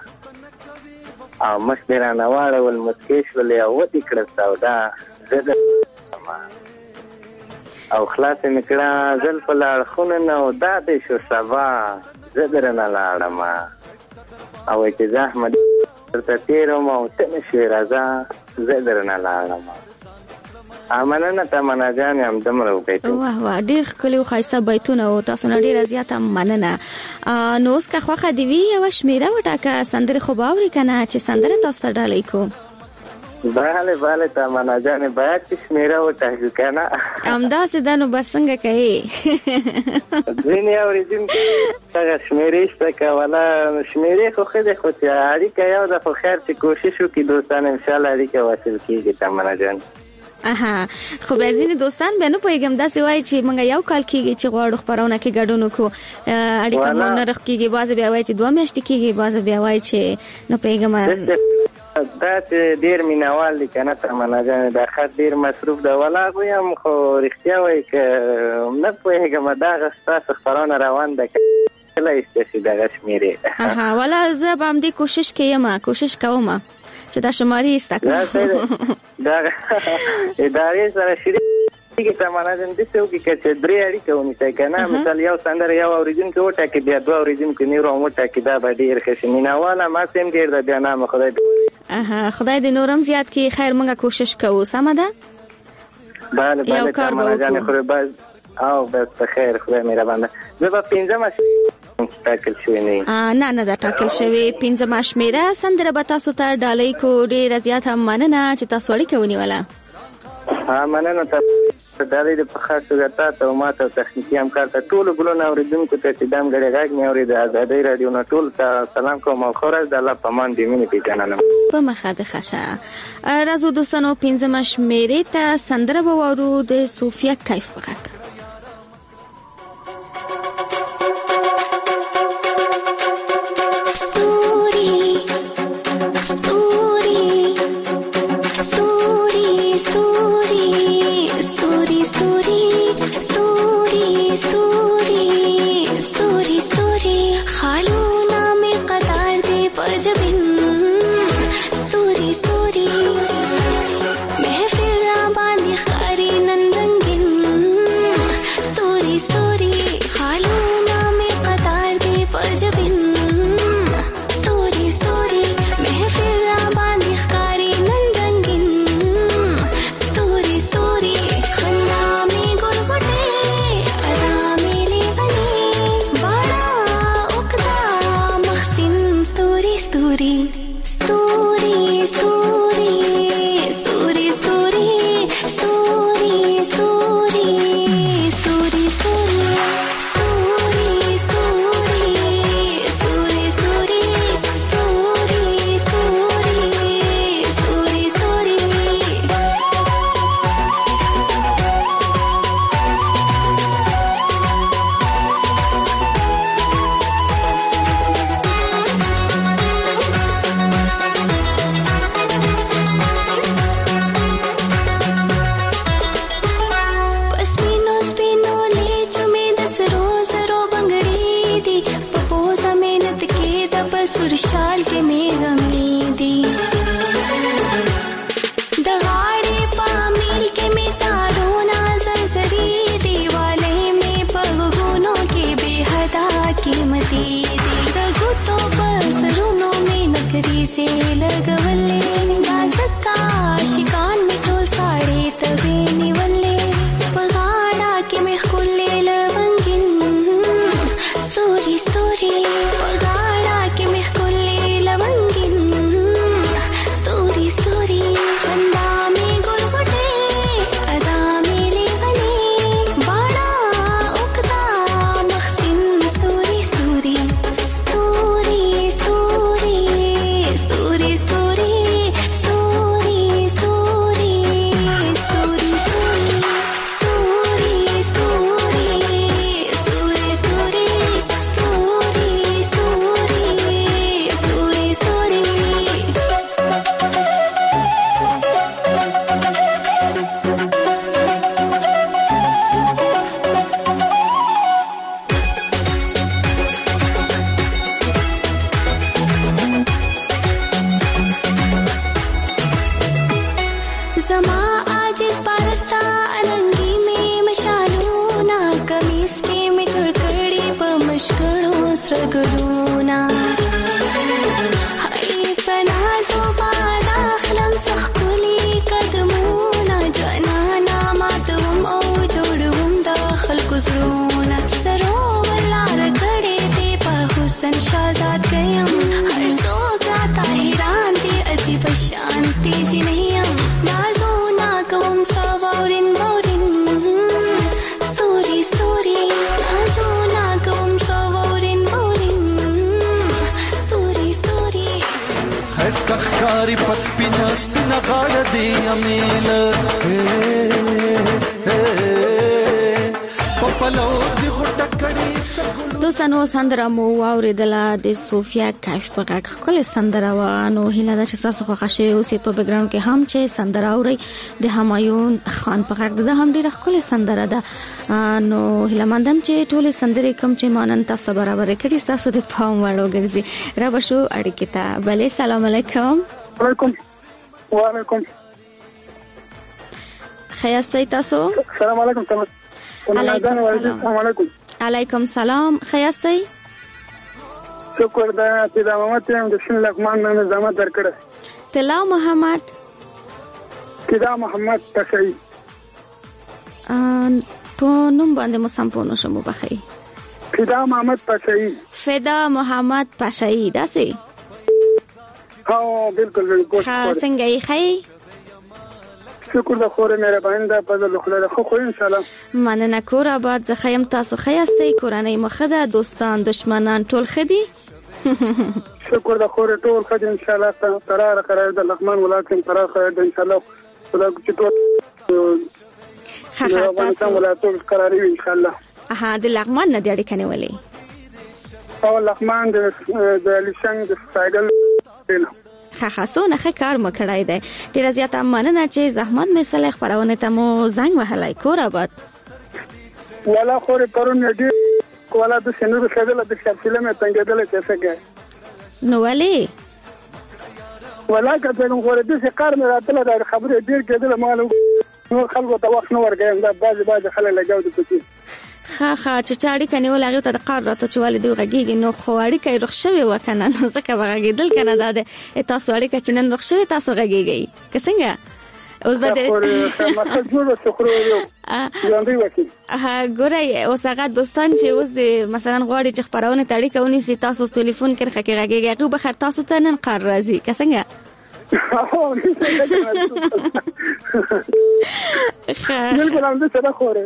S14: او مخ دې رانه واړول مسکې شولې او ودې کړه سودا زه درنه لاړم او خلاصې مې کړه زلفو له اړخونو نه او دا دې شو سبا زه درنه لاړم او چې زه احمد درته تېروم او ته نه شوې راځه زه درنه لاړم مننه تمنا جانې همدومره وکړئ
S10: واه واه ډېر ښکلي او ښایسته بیتونه و تاسو نه ډېره زیاته مننه نو اوس که خوښه دې وي یوه شمېره وټاکه سندرې خو به اوري که نه چې سندره تاسو ته ډالۍ کو
S14: بله بله تمنا جانې باید چې شمېره وټاکو که نه
S10: همداسې ده نو بس څنګه کوې
S14: ځینې اورېدونکي هغه شمېرې شته کوله شمېرې خو ښه دی خو چې اړیکه یو ده خو خیر چې کوشش وکړي دوستان انشاءالله اړیکه واصل کېږي تمنا جان
S10: خو بیا ځینې دوستان بیا نه پوهېږم داسې وایي چې موږ یو کال کېږي چې غواړو خپرونه کې ګډون وکړو اړیکه مو نه رخ کېږي بعضې بیا وایي چې 2 میاشتې کېږي بعضې بیا وایي چې نه پوهېږم
S14: دا چې ډېر مینهوال دي که نه تمنا جانې دا خط ډېر مصروف ده ولا وایم خو رښتیا وایي که نه پوهېږم دغه ستاسو خپرونه روان ده کله ایسته شي دغه شمېرې
S10: ولا زه به همدې کوشش کې یم کوشش کوم چې دا شمارې ایسته کړم
S14: دغه ادارې سره شریک کې تمنا جان داسې وکړي که چې 3 اړیکه ونیسئ که نه مثال یو سندره یو اورېدونکی وټاکي بیا 2 اورېدونکي نور هم وټاکي دا به ډېر ښه شي مینهوال هماسې هم ډېر ده بیا نامه
S10: خدای دې نور هم زیات کړي خیر موږ کوشش کوو سمه ده
S14: بله بله تمنا جانې خو بس او بس په خیر خدای مهربان ده زه به 5مه ټاکل شوی
S10: نه ده ټاکل شوی 5مه شمېره سندره به تاسو ته ډالۍ کو ډېره زیاته مننه چې تاسو اړیکه ونیوله
S14: مننه ډالۍ د په خاص توګه تا ته او ما ته تخنیکي همکار ته ټولو ګلونو اورېدونکو ته چې دم ګړی غږ مې اورېد ازادۍ راډیو نه ټولو ته سلام کوم او ښه ورځ د الله په امان دې مینې پېژننم
S10: په مخه د ښه شه راځو دوستانو 5مه شمېرې ته سندره به واورو د صوفیه کیف په غږ
S15: महफिल बांधी खारी नन रंगीन زما عاجز پرتا اننګي می مشالونا کمیس کې می جوړ کړي په مشکلو سره ګرونا هاي تنازو باد اخلم سخولي قدمونا جنانا ماتوم او جوړوم داخل گزرونا سرو ولار کړي دې په حسن شازاد گیم هر څوک راته حیران دي عجیب شانتی جنیم نازونا کوم سوورین بورین ستوري ستوري نازونا کوم سوورین بورین ستوري ستوري
S11: خسته ښکاری پسپینا سپینا غاړه دی امیل پپلو دی غټ کړي
S10: دوستانو سندره مو واوریدله د صوفیا کشف په غږ خپل سندره وانه هله د تاسو خو خشه او سی په بیکګراوند کې هم چې سندره اوري د همایون خان په غږ د هم ډیره خپل سندره ده نو هله مندم چې ټول سندرې کم چې مانن تاسو برابر کړي تاسو د پام وړو ګرځي را بشو اړیکه ته بله سلام علیکم
S16: وعلیکم وعلیکم
S10: خیاستای تاسو
S16: السلام علیکم السلام علیکم
S10: علیکم سلام خیاستای
S16: شکر دا چې دا محمد ته د شین لقمان نن زحمت درکړه
S10: تلا محمد
S16: کدا محمد پشای
S10: په نوم باندې مو سمپونو شمو بخی
S16: فدا محمد پشای
S10: فدا محمد پشای داسي
S16: ها بالکل بالکل
S10: څنګه یې خی
S16: شکر د خور مهربان ده په لخله خو ان شاء الله
S10: مننه کور آباد زه خیم تاسو خیاستئ کورنۍ مخده دوستان دشمنان ټول خدي
S16: شکر د خور ټول خدي ان شاء الله قرار د لقمان ولکن قرار خیر ان شاء الله خدا چې ټول
S10: تاسو
S16: ولاتو قرار ان شاء الله
S10: د لقمان نه دی اړیکه نیولې
S16: او لقمان د لشنګ د سایګل
S10: خاصونه کار مکړای دی ډیر زیات مننه چې زحمت مې سره خبرونه ته مو زنګ وهلای کور آباد
S16: ولا خور پرون دې ولا د سنور خدل د شپله مې څنګه دل کیسه کې
S10: نو ولی
S16: ولا کته خور دې کار مې راتله د خبره ډیر کېدل مال نو خلکو ته وخت نو ورګم دا باز خلک لګاو د پتی
S10: خا چې چاړي کني ولغه ته د قار راته چواله دی غږیږي نو خوړی کوي رخصوي وکنه نو ځکه غږیدل کنه دا د تاسو اړې کچنن رخصوي تاسو غږیږي کڅنګه اوس به ګورای اوس هغه دوستان چې اوس د مثلا غواړي چې خبرونه تړي کوي سي تاسو ټلیفون کړه کې غږیږي هغه به خر تاسو ته نن قار راځي کڅنګه
S16: بالکل هم څه خوره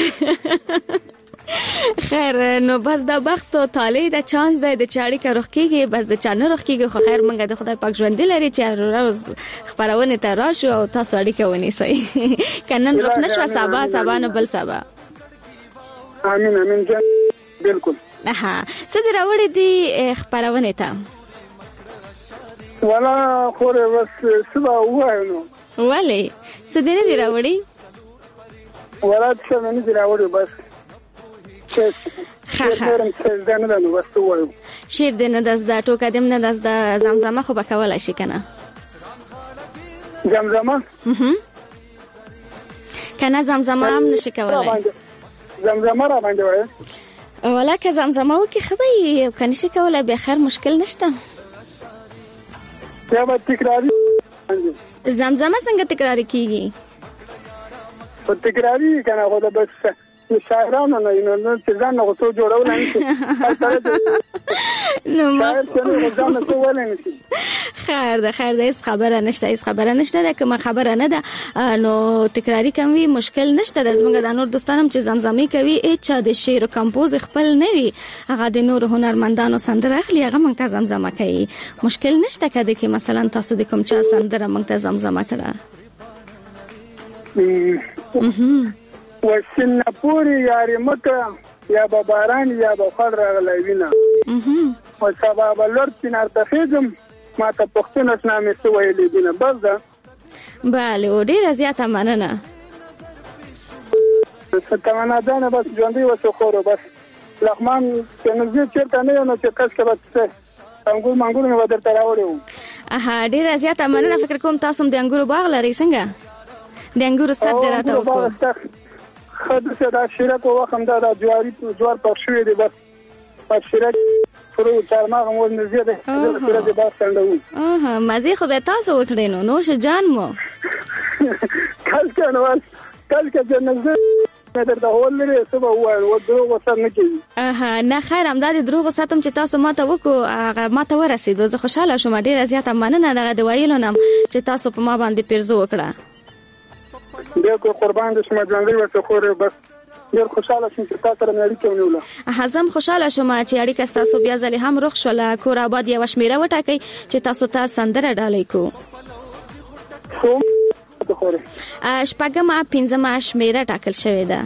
S10: خیر نو بس د بخت او طالع د چانس د چاړي کا روخ کیږي بس د چانه روخ کیږي خو خیر مونږ د خدای پاک ژوند لري چې روز خبرونه ته راشو او تاسو اړیکه ونیسئ کنن روخ نشو سبا نه بل سبا
S16: امين امين بالکل
S10: څه دی راوړې دي خبرونه ته
S16: ولا خوره بس سبا وایو
S10: ولی څه دی نه دی راوړې
S16: ولا څه نه دی راوړې بس
S10: شیر د نه داس دا ټوکا دم نه داس دا زمزمه خو بکولای شي کنه
S16: زمزمه
S10: کنه زمزمه هم نشي کولای
S16: زمزمه را باندې وای
S10: ولکه زمزمه وکي خبي کنه شي کولای به خیر مشکل نشته
S16: یا به تکراری
S10: زمزمه څنګه تکراری کیږي
S16: په تکراری کنه خو دا بس شاعرانو نه نو چې ځان نو څو جوړول نه شي
S10: نو ما خیر ده هیڅ خبره نشته ده کوم خبره نه ده نو تکراری کوي مشکل نشته ده زموږ د نور دوستانم چې زمزمه کوي اچا د شعر او کمپوز خپل نه وي هغه د نور هنرمندانو سندره اخلي هغه موږ ته زمزمه کوي مشکل نشته کده کې مثلا تاسو د کوم چا سندره موږ ته زمزمه کړه
S16: وسنپوري یاري مکه یا باران یا بخار راغلی وینا او سبب لور تنار تفیدم ما ته پښتون اسنامي څه ویلې دي بس ده
S10: bale ډیره زیاته مننه
S16: ستمنه ده نه بس ژوندۍ وسو خورو بس لغمان څنګه چیرته نه نو چې کس کبه څه انګور مې ودرته راوړو
S10: ډیره زیاته مننه فکر کوم تاسو د انګورو باغ لري څنګه د انګورو صد راته وکړو
S16: خدای دا شیرک وخم دا جوار پخ شوی دی بس شیرک فرو چارمغه مو نه زیاده شیرک دی بس څنګه
S10: مزه خو به تاسو وکړئ نو نوش جان مو
S16: کل جنزه در د هول لري سبا وای و دروغ وسر نه کیږي
S10: نه خیر همداد دروغ ساتم چې تاسو ماته وکړو ماته ورسېدو زه خوشاله شوم ډیره زیاته مننه دغه د وایلو نم چې تاسو په ما باندې پیرزو وکړه
S16: ډېر قربان دې شم ځانګړي ورته خورې بس ډېر خوشاله شوم چې تاسو سره مې اړیکه ونیوله
S10: هزم خوشاله شوم چې اړیکه تاسو بیا ځلې هم روخ شوله کور آباد یو شمیره وټاکئ چې تاسو ته سندره ډالۍ کو شپږم پنځم شمیره ټاکل شوې ده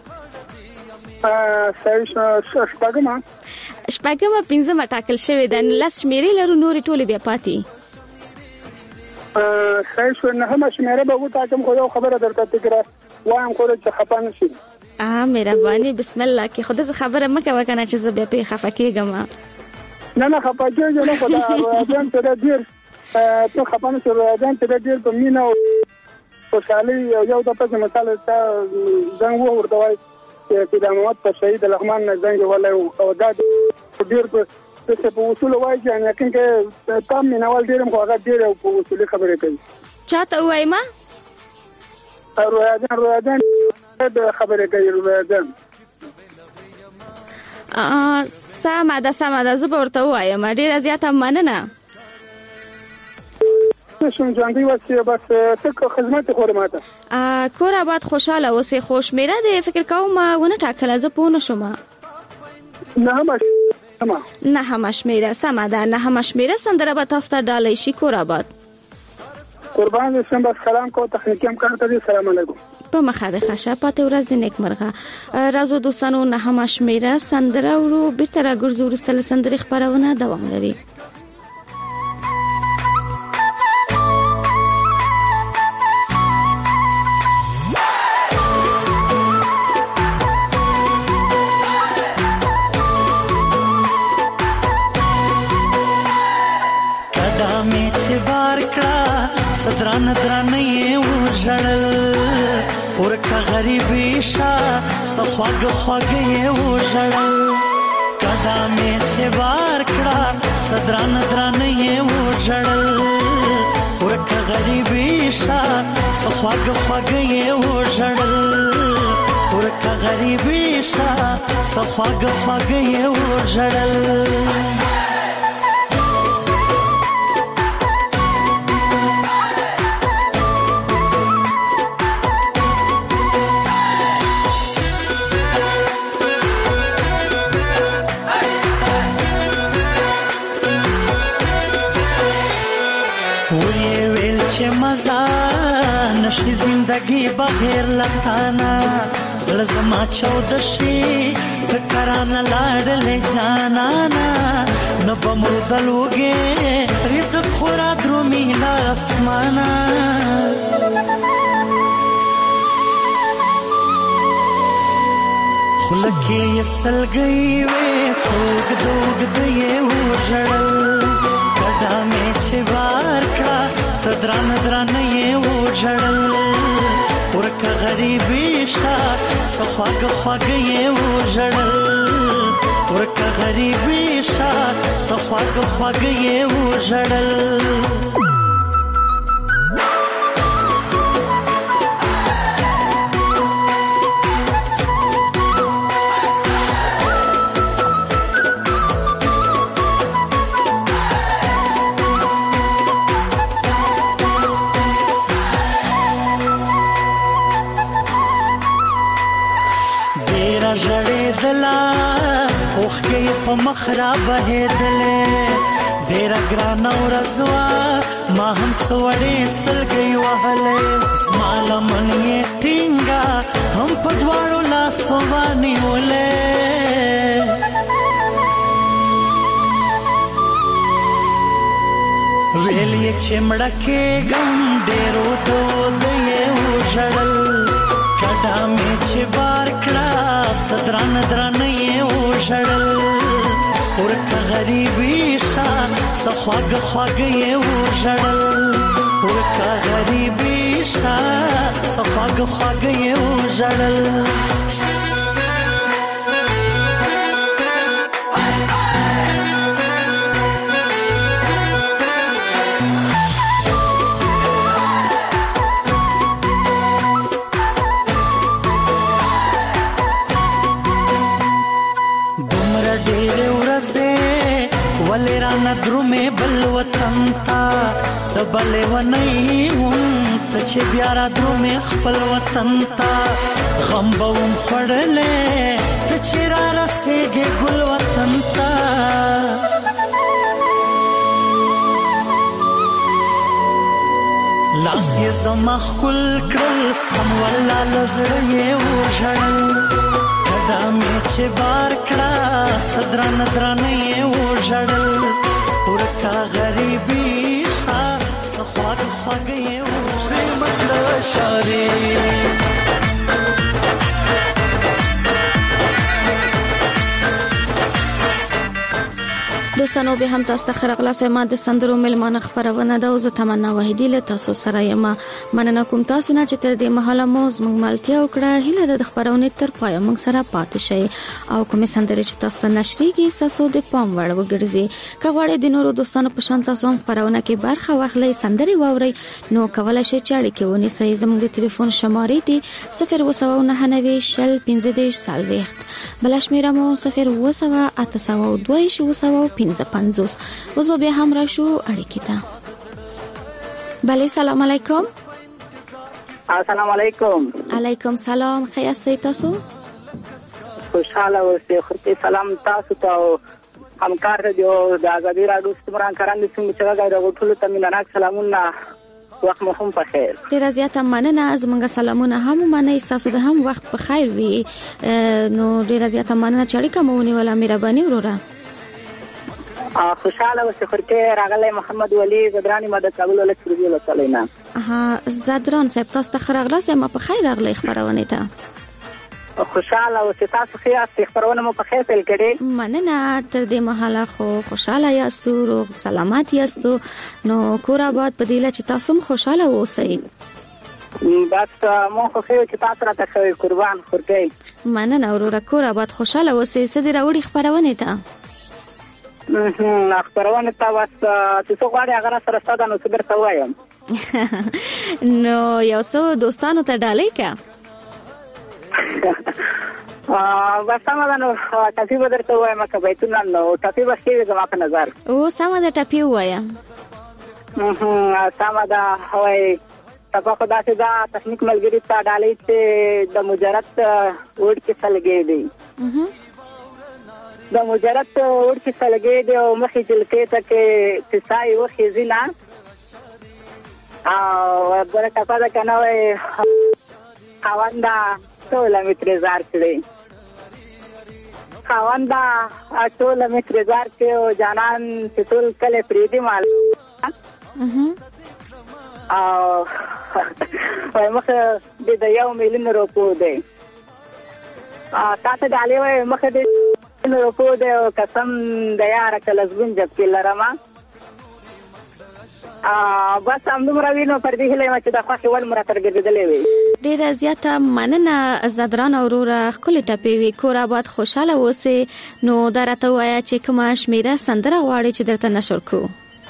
S10: شپږم پنځم ټاکل شوې ده لس شمیرې لرو نورې ټولې بیا پاتې
S16: صحیح شو نه هم شمیره به وټاکم خو یو خبره درته تکرار وایم خو چې خفه نه شي
S10: مهرباني بسم الله کې خو دغه خبره مکه وکنه چې زه بیا په خفه کېږم
S16: نه خفه کېږم نه خدای ځان ته ډیر ته خفه نه شو ځان ته ډیر په مینا خوشحالي یو د پس مثال ته زنګ ورته وای چې د محمد په شهید لغمان نه زنګ ولای او دا ډیر په وصول وای چې نه کې تام مینوال ډیرم خو هغه ډیر په وصول خبرې کوي
S10: چاته وای ما
S16: رویدان خبرې کوي رویدان
S10: سمه ده زه به ورته وایم ډیره زیاته مننه
S16: شون ژوندۍ واسي بس څه خدمت خور ماته
S10: کور آباد خوشاله اوسې خوش میره دې فکر کوم ونه ټاکله زه پوه نه شوم نه هم شمیره سمه ده نه هم شمیره سندره به تاسو ته ډالۍ شي کور آباد
S16: قربان شم بس سلام کو تخنیکی هم کار ته سلام علیکم
S10: په مخه ده ښه پاتې ورځ د نیکمرغه راځو دوستانو نه هم شمیره سندره ورو بیرته راګرځو وروسته له سندرې خپرونه دوام لري
S11: دران یې وژړل ورکه غریبي شا سخواګ یې وژړل قدمې چې بار کړه صدران یې وژړل ورکه غریبي شا سخواګ یې وژړل ورکه غریبي شا سخواګ یې وژړل نشي زندگی بغیر لتانا زړه زما چودشي فکرانه لاړلې جانانا نو بمردلوګې رزق خورا درومي لا اسمانا خلکې یسلګي وې سوګ دوګ دې وژړل کډا مې چې بار کړه صدران یې وژړل ورکه غریبي شا سخواګ یې وژړل ورکه غریبي شا سخواګ یې وژړل په مخرا بهدلې ډېر ګران ورځوا ما هم سوړې سلګي وهلې سماله من یې ټینګا هم په دواړو لاسو باندې ولې ویلې چې مړکه ګم ډېرو دود یې وژړل کډا مې چې بار کړه صدران یې وژړل ورکه غریبي شا سخواګ یې وژړل ورکه غریبي
S17: شا صفاګ خواګ یو ژړل ندرو میں بل وطن تا سبلے ونئی ہوں تچے بیارا درو میں خپل وطن تا غم بوم فڑلے تچے را رسے گے گل وطن تا لاس یہ زمخ کل کرل سم والا لزڑے وژړل کدا میں چه بار کڑا صدرا ندرا نہیں وژړل ورکا غریبی شا صفاق خواگی اوری مطلع شاری
S10: دوستانو به هم تاسو ته خرغلاس ما د سندرو ملمانه خبرونه ده او زه تمنا وحیدی له تاسو سره یم مننه کوم تاسو نه چې تر دې مهاله موز مونږ ملتیا وکړه هله د خبرونه تر پای مونږ سره پاتې شي او کوم سندرې چې تاسو نشریږي تاسو د پام وړ وګرځي کغواړي د نورو دوستانو په شان تاسو خبرونه کې برخه واخلئ سندرې واورئ نو کولای شئ چې اړیکه ونیسئ زموږ د ټلیفون شمارې دي 02990 بل شمیره مو 0808822 55 اوس به هم راشو اړیکې ته بله سلام علیکم
S18: السلام علیکم
S10: علیکم سلام خیاستئ تاسو
S18: خوشاله اوسئ خو سلام تاسو ته همکار دی د ازادي راډیو ستمران کاران د څنګه چې راغلی ټول ته مینه سلامونه وخت مو هم په خیر
S10: ډیر زیاته مننه زموږ سلامونه هم منئ تاسو د هم وخت په خیر وي نو ډیر زیاته مننه چې اړیکه مو ونیوله مهرباني وروره
S18: خوشاله اوسئ خورته راغلی محمد ولی زدرانی مدد کابل ولایت سروبي ولسوالۍ نه
S10: زدران صاحب تاسو ته راغلاس ما په خیر راغلی خبرونه ته
S18: خوشاله اوسئ تاسو خیر خبرونه مو په خیر پیل کړي
S10: مننه تر دې مهاله خو خوشاله یاستو روغ سلامت یاستو نو کور آباد په دې چې تاسو هم خوشاله اوسئ
S18: بس مو خو خیر چې تاسو راته کوي قربان خورته
S10: مننه وروره کور آباد خوشاله اوسئ سدي راوړي خبرونه ته
S18: خبرونه تا واس تاسو غواړئ هغه سره ستاسو نو صبر توایم
S10: نو یو څو دوستانو ته ډالۍ کا
S18: بس سمه نو ټاپی بدرته وایم که بیتون نو ټاپی بسې زما په نظر
S10: او سمه د ټاپی وایم
S18: سمه دا وای تاسو خو داسې دا تخنیک ملګری ته ډالۍ ته د مجرد وړ کې سلګې دی د مجرد ورکی سلګې دی او مخې جلکې ته کې تسای وخې زینا او برکه پاده کنه وای خواندا ټول متر زار کړي خواندا ټول متر زار کې او جانان ټول کله پریدي مال او مخه د یو مليون روپو دی تاسو دالې وای مخه د روپو د قسم د یار کلزبن جب کې لرما بس همدومره وینو پر دې هله چې د خوښ ول مراتر ګرځېدلې وي
S10: ډیر زیاته مننه زدران اوروره خپل ټپې وی کور آباد خوشاله اوسئ نو درته وایا چې کومه شمیره سندره غواړي چې درته نشر کو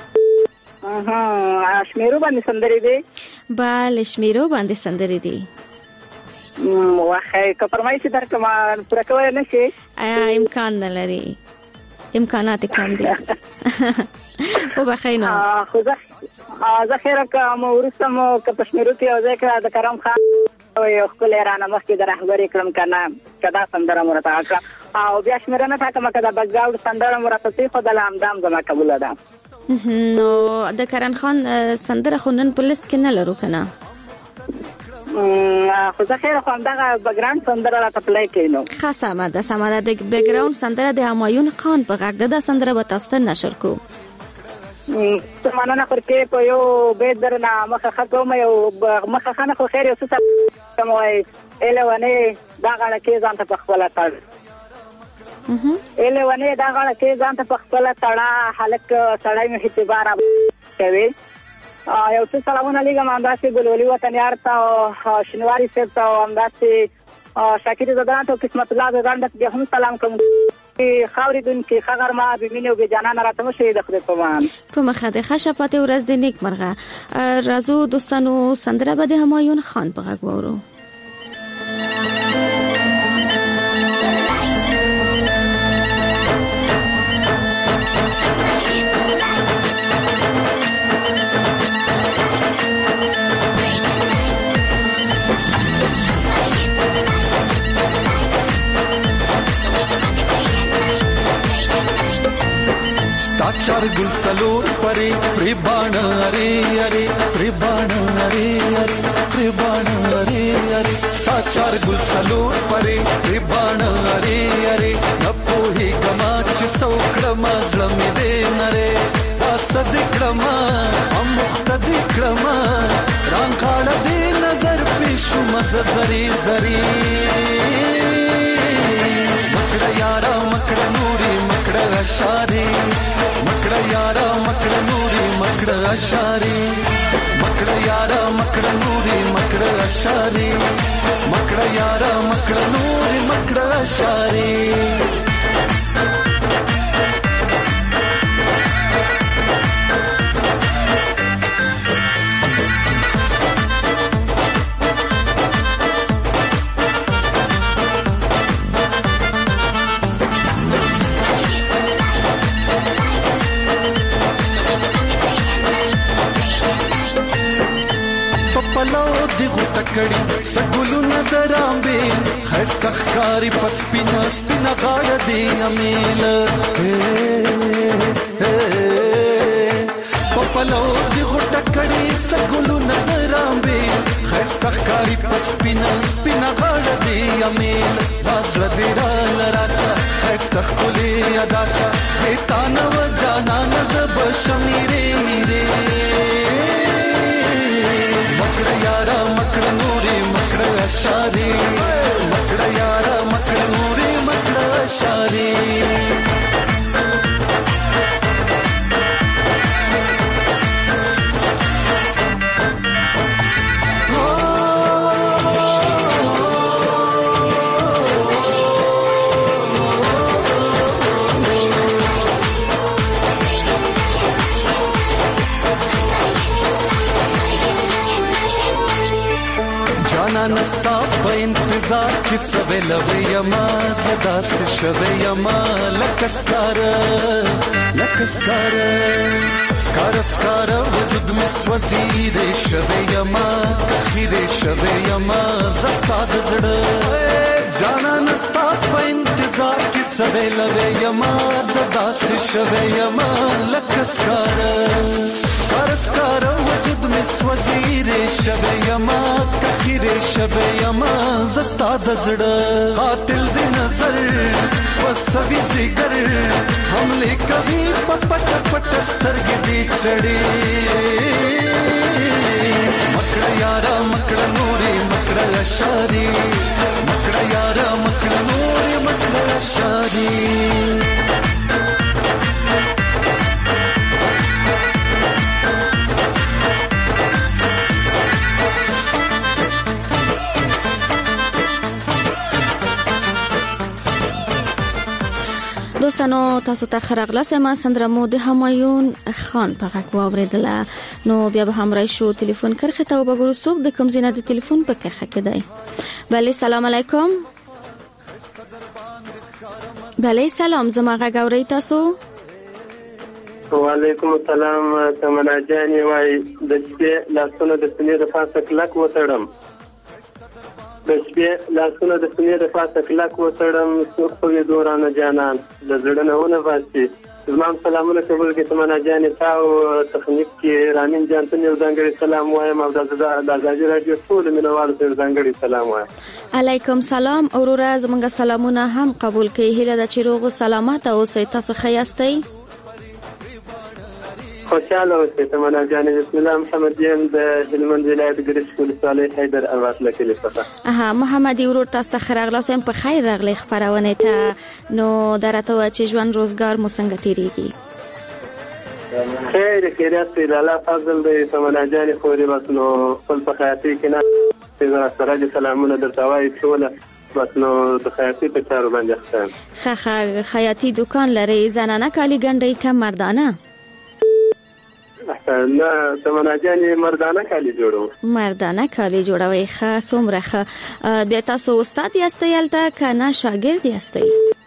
S18: شمیرو باندې سندرې دي
S10: bale شمیرو باندې سندرې دي
S18: واخه که فرمایش درکم پوره کول نه شي
S10: امکان نه لري امکانات کم دي او بخینه
S18: خو زه خیره کوم ورسم که پښمیرو کې او ځکه د کرم خان او خپل رانه مخکې د رهبری کړم کنه کدا سندره مرته او بیا شمیرنه تا کوم کدا بګاوډ سندره مرته خو د لامدام زما قبول ده
S10: نو د کرن خان سندره خو نن په لیست کې نه لرو کنه
S18: خو زه خیره خو همدغه بګراوند سندره راته پلی کینو
S10: ښه سمه ده د بګراوند سندره د همایون خان په غږ ده سندره به تاسو ته نشر کو
S18: مننه پرکې په یو بیت درنه مخه کوم یو مخه خانه خو خیر یو څه کوم وای الهونه دا غاړه کې ځان ته خپل تړ الهونه دا غاړه کې ځان ته خپل تړه حالک سړی مې اعتبار کوي یو څه سلامونه لګم همداسې ګلولي وطنیار ته او شینواري صاحب ته او همداسې شاکر زدان ته قسمت الله زدان ته هم سلام کوم خاوریدونکو خبر ما ببینو به جانان راته مشه د خدای په مان
S10: په مخه د خشپات ورځ د نیک مرغه رازو دوستانو سندره به د همایون خان په غږ وورو
S11: चार गुल सलोर परे प्रिबाण अरे अरे प्रिबाण अरे अरे प्रिबाण अरे अरे स्ता चार गुल सलोर परे प्रिबाण अरे अरे नपो ही गमाच सौखड़मा ज़लमी दे नरे असदिक्रमा अमुख्तदिक्रमा रांखाड़ दे नजर पेशु मज़ जरी जरी मकड़ा यारा मकड़ा नूरी मकड़ा अशारी मकड़ा यारा मकड़ा नूरी मकड़ा अशारी मकड़ा यारा मकड़ा नूरी मकड़ा अशारी मकड़ा यारा मकड़ा नूरी मकड़ा अशारी टकड़ी सगुलू नदरांबे खस्ता खारी पस्पिना स्पिना गाड़ दे अमील पपलो दिगो टकड़ी सगुलू नदरांबे खस्ता खारी पस्पिना स्पिना गाड़ दे अमील बासर देरा लराता खस्ता खुले अदाता बेताना व जाना नजब शमीरे रे मकड़ा यारा मकड़ा नूरी मकड़ा अशारी मकड़ा यारा मकड़ा नूरी मकड़ा अशारी नस्ता पे इंतजार की सवे लवे यमा ज़दा से शवे यमा लकस्कार लकस्कार स्कार स्कार वजुद में स्वज़ीरे शवे यमा कखीरे शवे यमा ज़स्ता ज़ड़ जाना नस्ता पे इंतजार की सवे लवे यमा ज़दा से शवे यमा लकस्कार स्कार स्कार वजुद में स्वज़ीरे शवे यमा कखीरे शवे यमा ज़स्ता ज़ड़ कातिल दे नजर वसवी जिगर हमले कभी पपट पट स्तरग दी चढ़े मकड़ा यारा मकड़ा नूरी मकड़ा अशारी मकड़ा यारा मकड़ा नूरी मकड़ा अशारी
S10: دوستانو تاسو ته خراغلاس ما سندرمو د همایون خان په غږ واوریدله نو بیا به هم راشو ټلیفون کرخه ته وګورو څوک د کوم زینه د ټلیفون په کرخه کې دی. بله سلام علیکم. بله سلام زما غږ اورئ تاسو؟
S12: وعلیکم السلام. تمنا جانې وای د شپې لاسونه د سینې د پاسه کلک وتړم د شپې لاسونه د سینې د پاسه کلک وتړم څوک په دورانه جانان د زړه نه ونه باسي. زما سلامونه قبول کې تمنا جانې تا او تخنیک کې رامین جان ته یو ځانګړی سلام وایم او د ازادي رادیو ټول مینوالو ته ځانګړی سلام وایم.
S10: علیکم سلام اورورا زمونږ سلامونه هم قبول کړئ. هیله ده چې روغ سلامت اوسئ. تاسو ښه یاستئ؟
S12: خوشاله اوسئ. تمنا جانې بسم الله محمد یم د هلمند ولایت ګرشک ولسوالۍ حیدر الوات له کلي څخه.
S10: محمد ورور تاسو ته راغلاس هم په خیر راغلی خبرونه ته. نو درته و چې ژوند روزګار مو څنګه تیریږي؟
S12: خیر خیریت دی الله فضل دی تمنا جان خوري بس نو خپل په خیاطي کې نه سره سلامونه درته وایي ټول بس نو د خیاطي په چارو باندې
S10: ښه خیاطي دکان لري زنانه کالي ګنډي که مردانه
S12: نه تمنا جان مردانه کالي
S10: جوړوي ښه څومره ښه بیا تاسو استاد یاستئ هلته که نه شاګرد یاستئ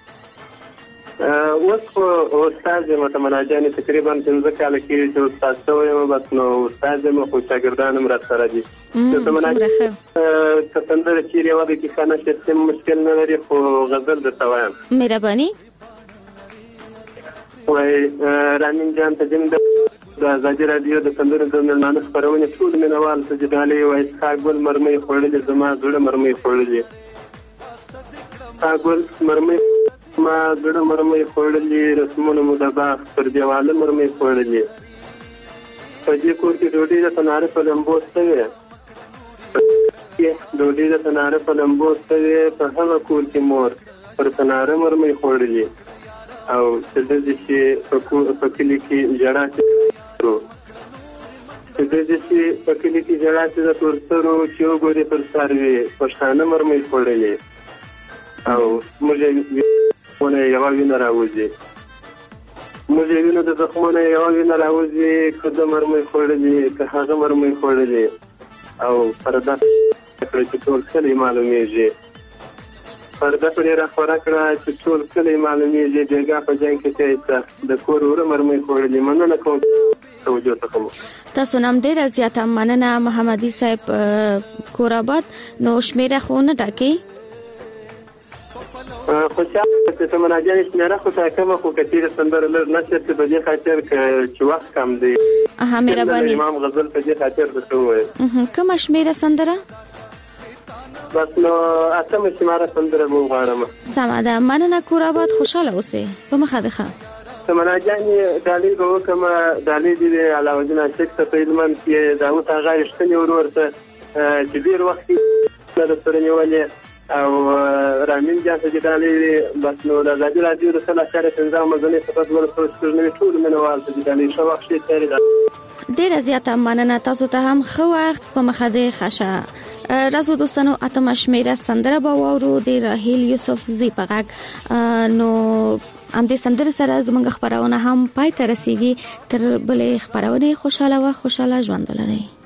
S12: اوس خو استاد یم تمنا جان تقریبا 15 کال کې چې استاد شوی یم بس نو استاد یم خو شاګردان هم راسره دي تمنا جان څنګه چې یو د کې خانه چې مشکل نه لري خو غزل د توایم
S10: مهرباني
S12: وای رامین جان ته د ازادي رادیو د سندرو د ملمانه خبرونه ټول مینوال ته جدالي وای ښاګل مرمۍ خوړلې زما زړه مرمۍ خوړلې ښاګل مرمۍ ما زړه مرمۍ خوړلې رسمونه مدبا پر دیواله مرمۍ خوړلې په دې کور کې ډوډۍ د تناره په لمبو ستوي په هغه کور کې مور پر تناره مرمۍ خوړلې او چې د دې په کلی کې جړا چې د تورسرو چې وګوري پر ساروي پښتانه مرمۍ خوړلې او موږ یو وینه راوځي د زخمونه یو وینه راوځي کله مرمۍ خوړلې که هغه مرمۍ خوړلې او پردا کړې چې ټول کلی معلومیږي پردا پرې را خورا کړه چې ټول کلی معلومیږي دغه په ځای کې چې د کور ور مرمۍ خوړلې مننه کوم توجه تکوم
S10: تاسو نام ډیر زیاته مننه محمدي صاحب کوراباد نو شمیره خو نه ټاکي
S12: خوشاله ته مناجات شمیره خو ټاکم خو کثیر سندر لږ نشته په دې خاطر چې وخت کم دی
S10: مهرباني
S12: امام غزل په دې خاطر درته وایم
S10: کوم شمیره سندره
S12: بس نو اتم شمیره سندره مو غواړم
S10: سماده مننه کوراباد خوشاله اوسئ په مخه ده
S12: مناجات دالي به کوم دالي دی علاوه نه چې په علم کې داوود هغه رښتینی ورته چې ډیر وخت د سرنیولې او رامین جان چې دالي بس نو د ازادي رادیو د سلا شهر څنګه مزنه فقط ورته څرنوي ټول منوال چې دالي شو وخت یې تیرې
S10: ډیر زیاته مننه تاسو ته هم خو وخت په مخه ده خشه رازو دوستانو اتم شمیره سندره باورو د راهیل یوسف زی پغاک نو ام دې سندره سره زموږ خبرونه هم پای ته رسیدي تر بلې خبرونه خوشاله ژوند ولرئ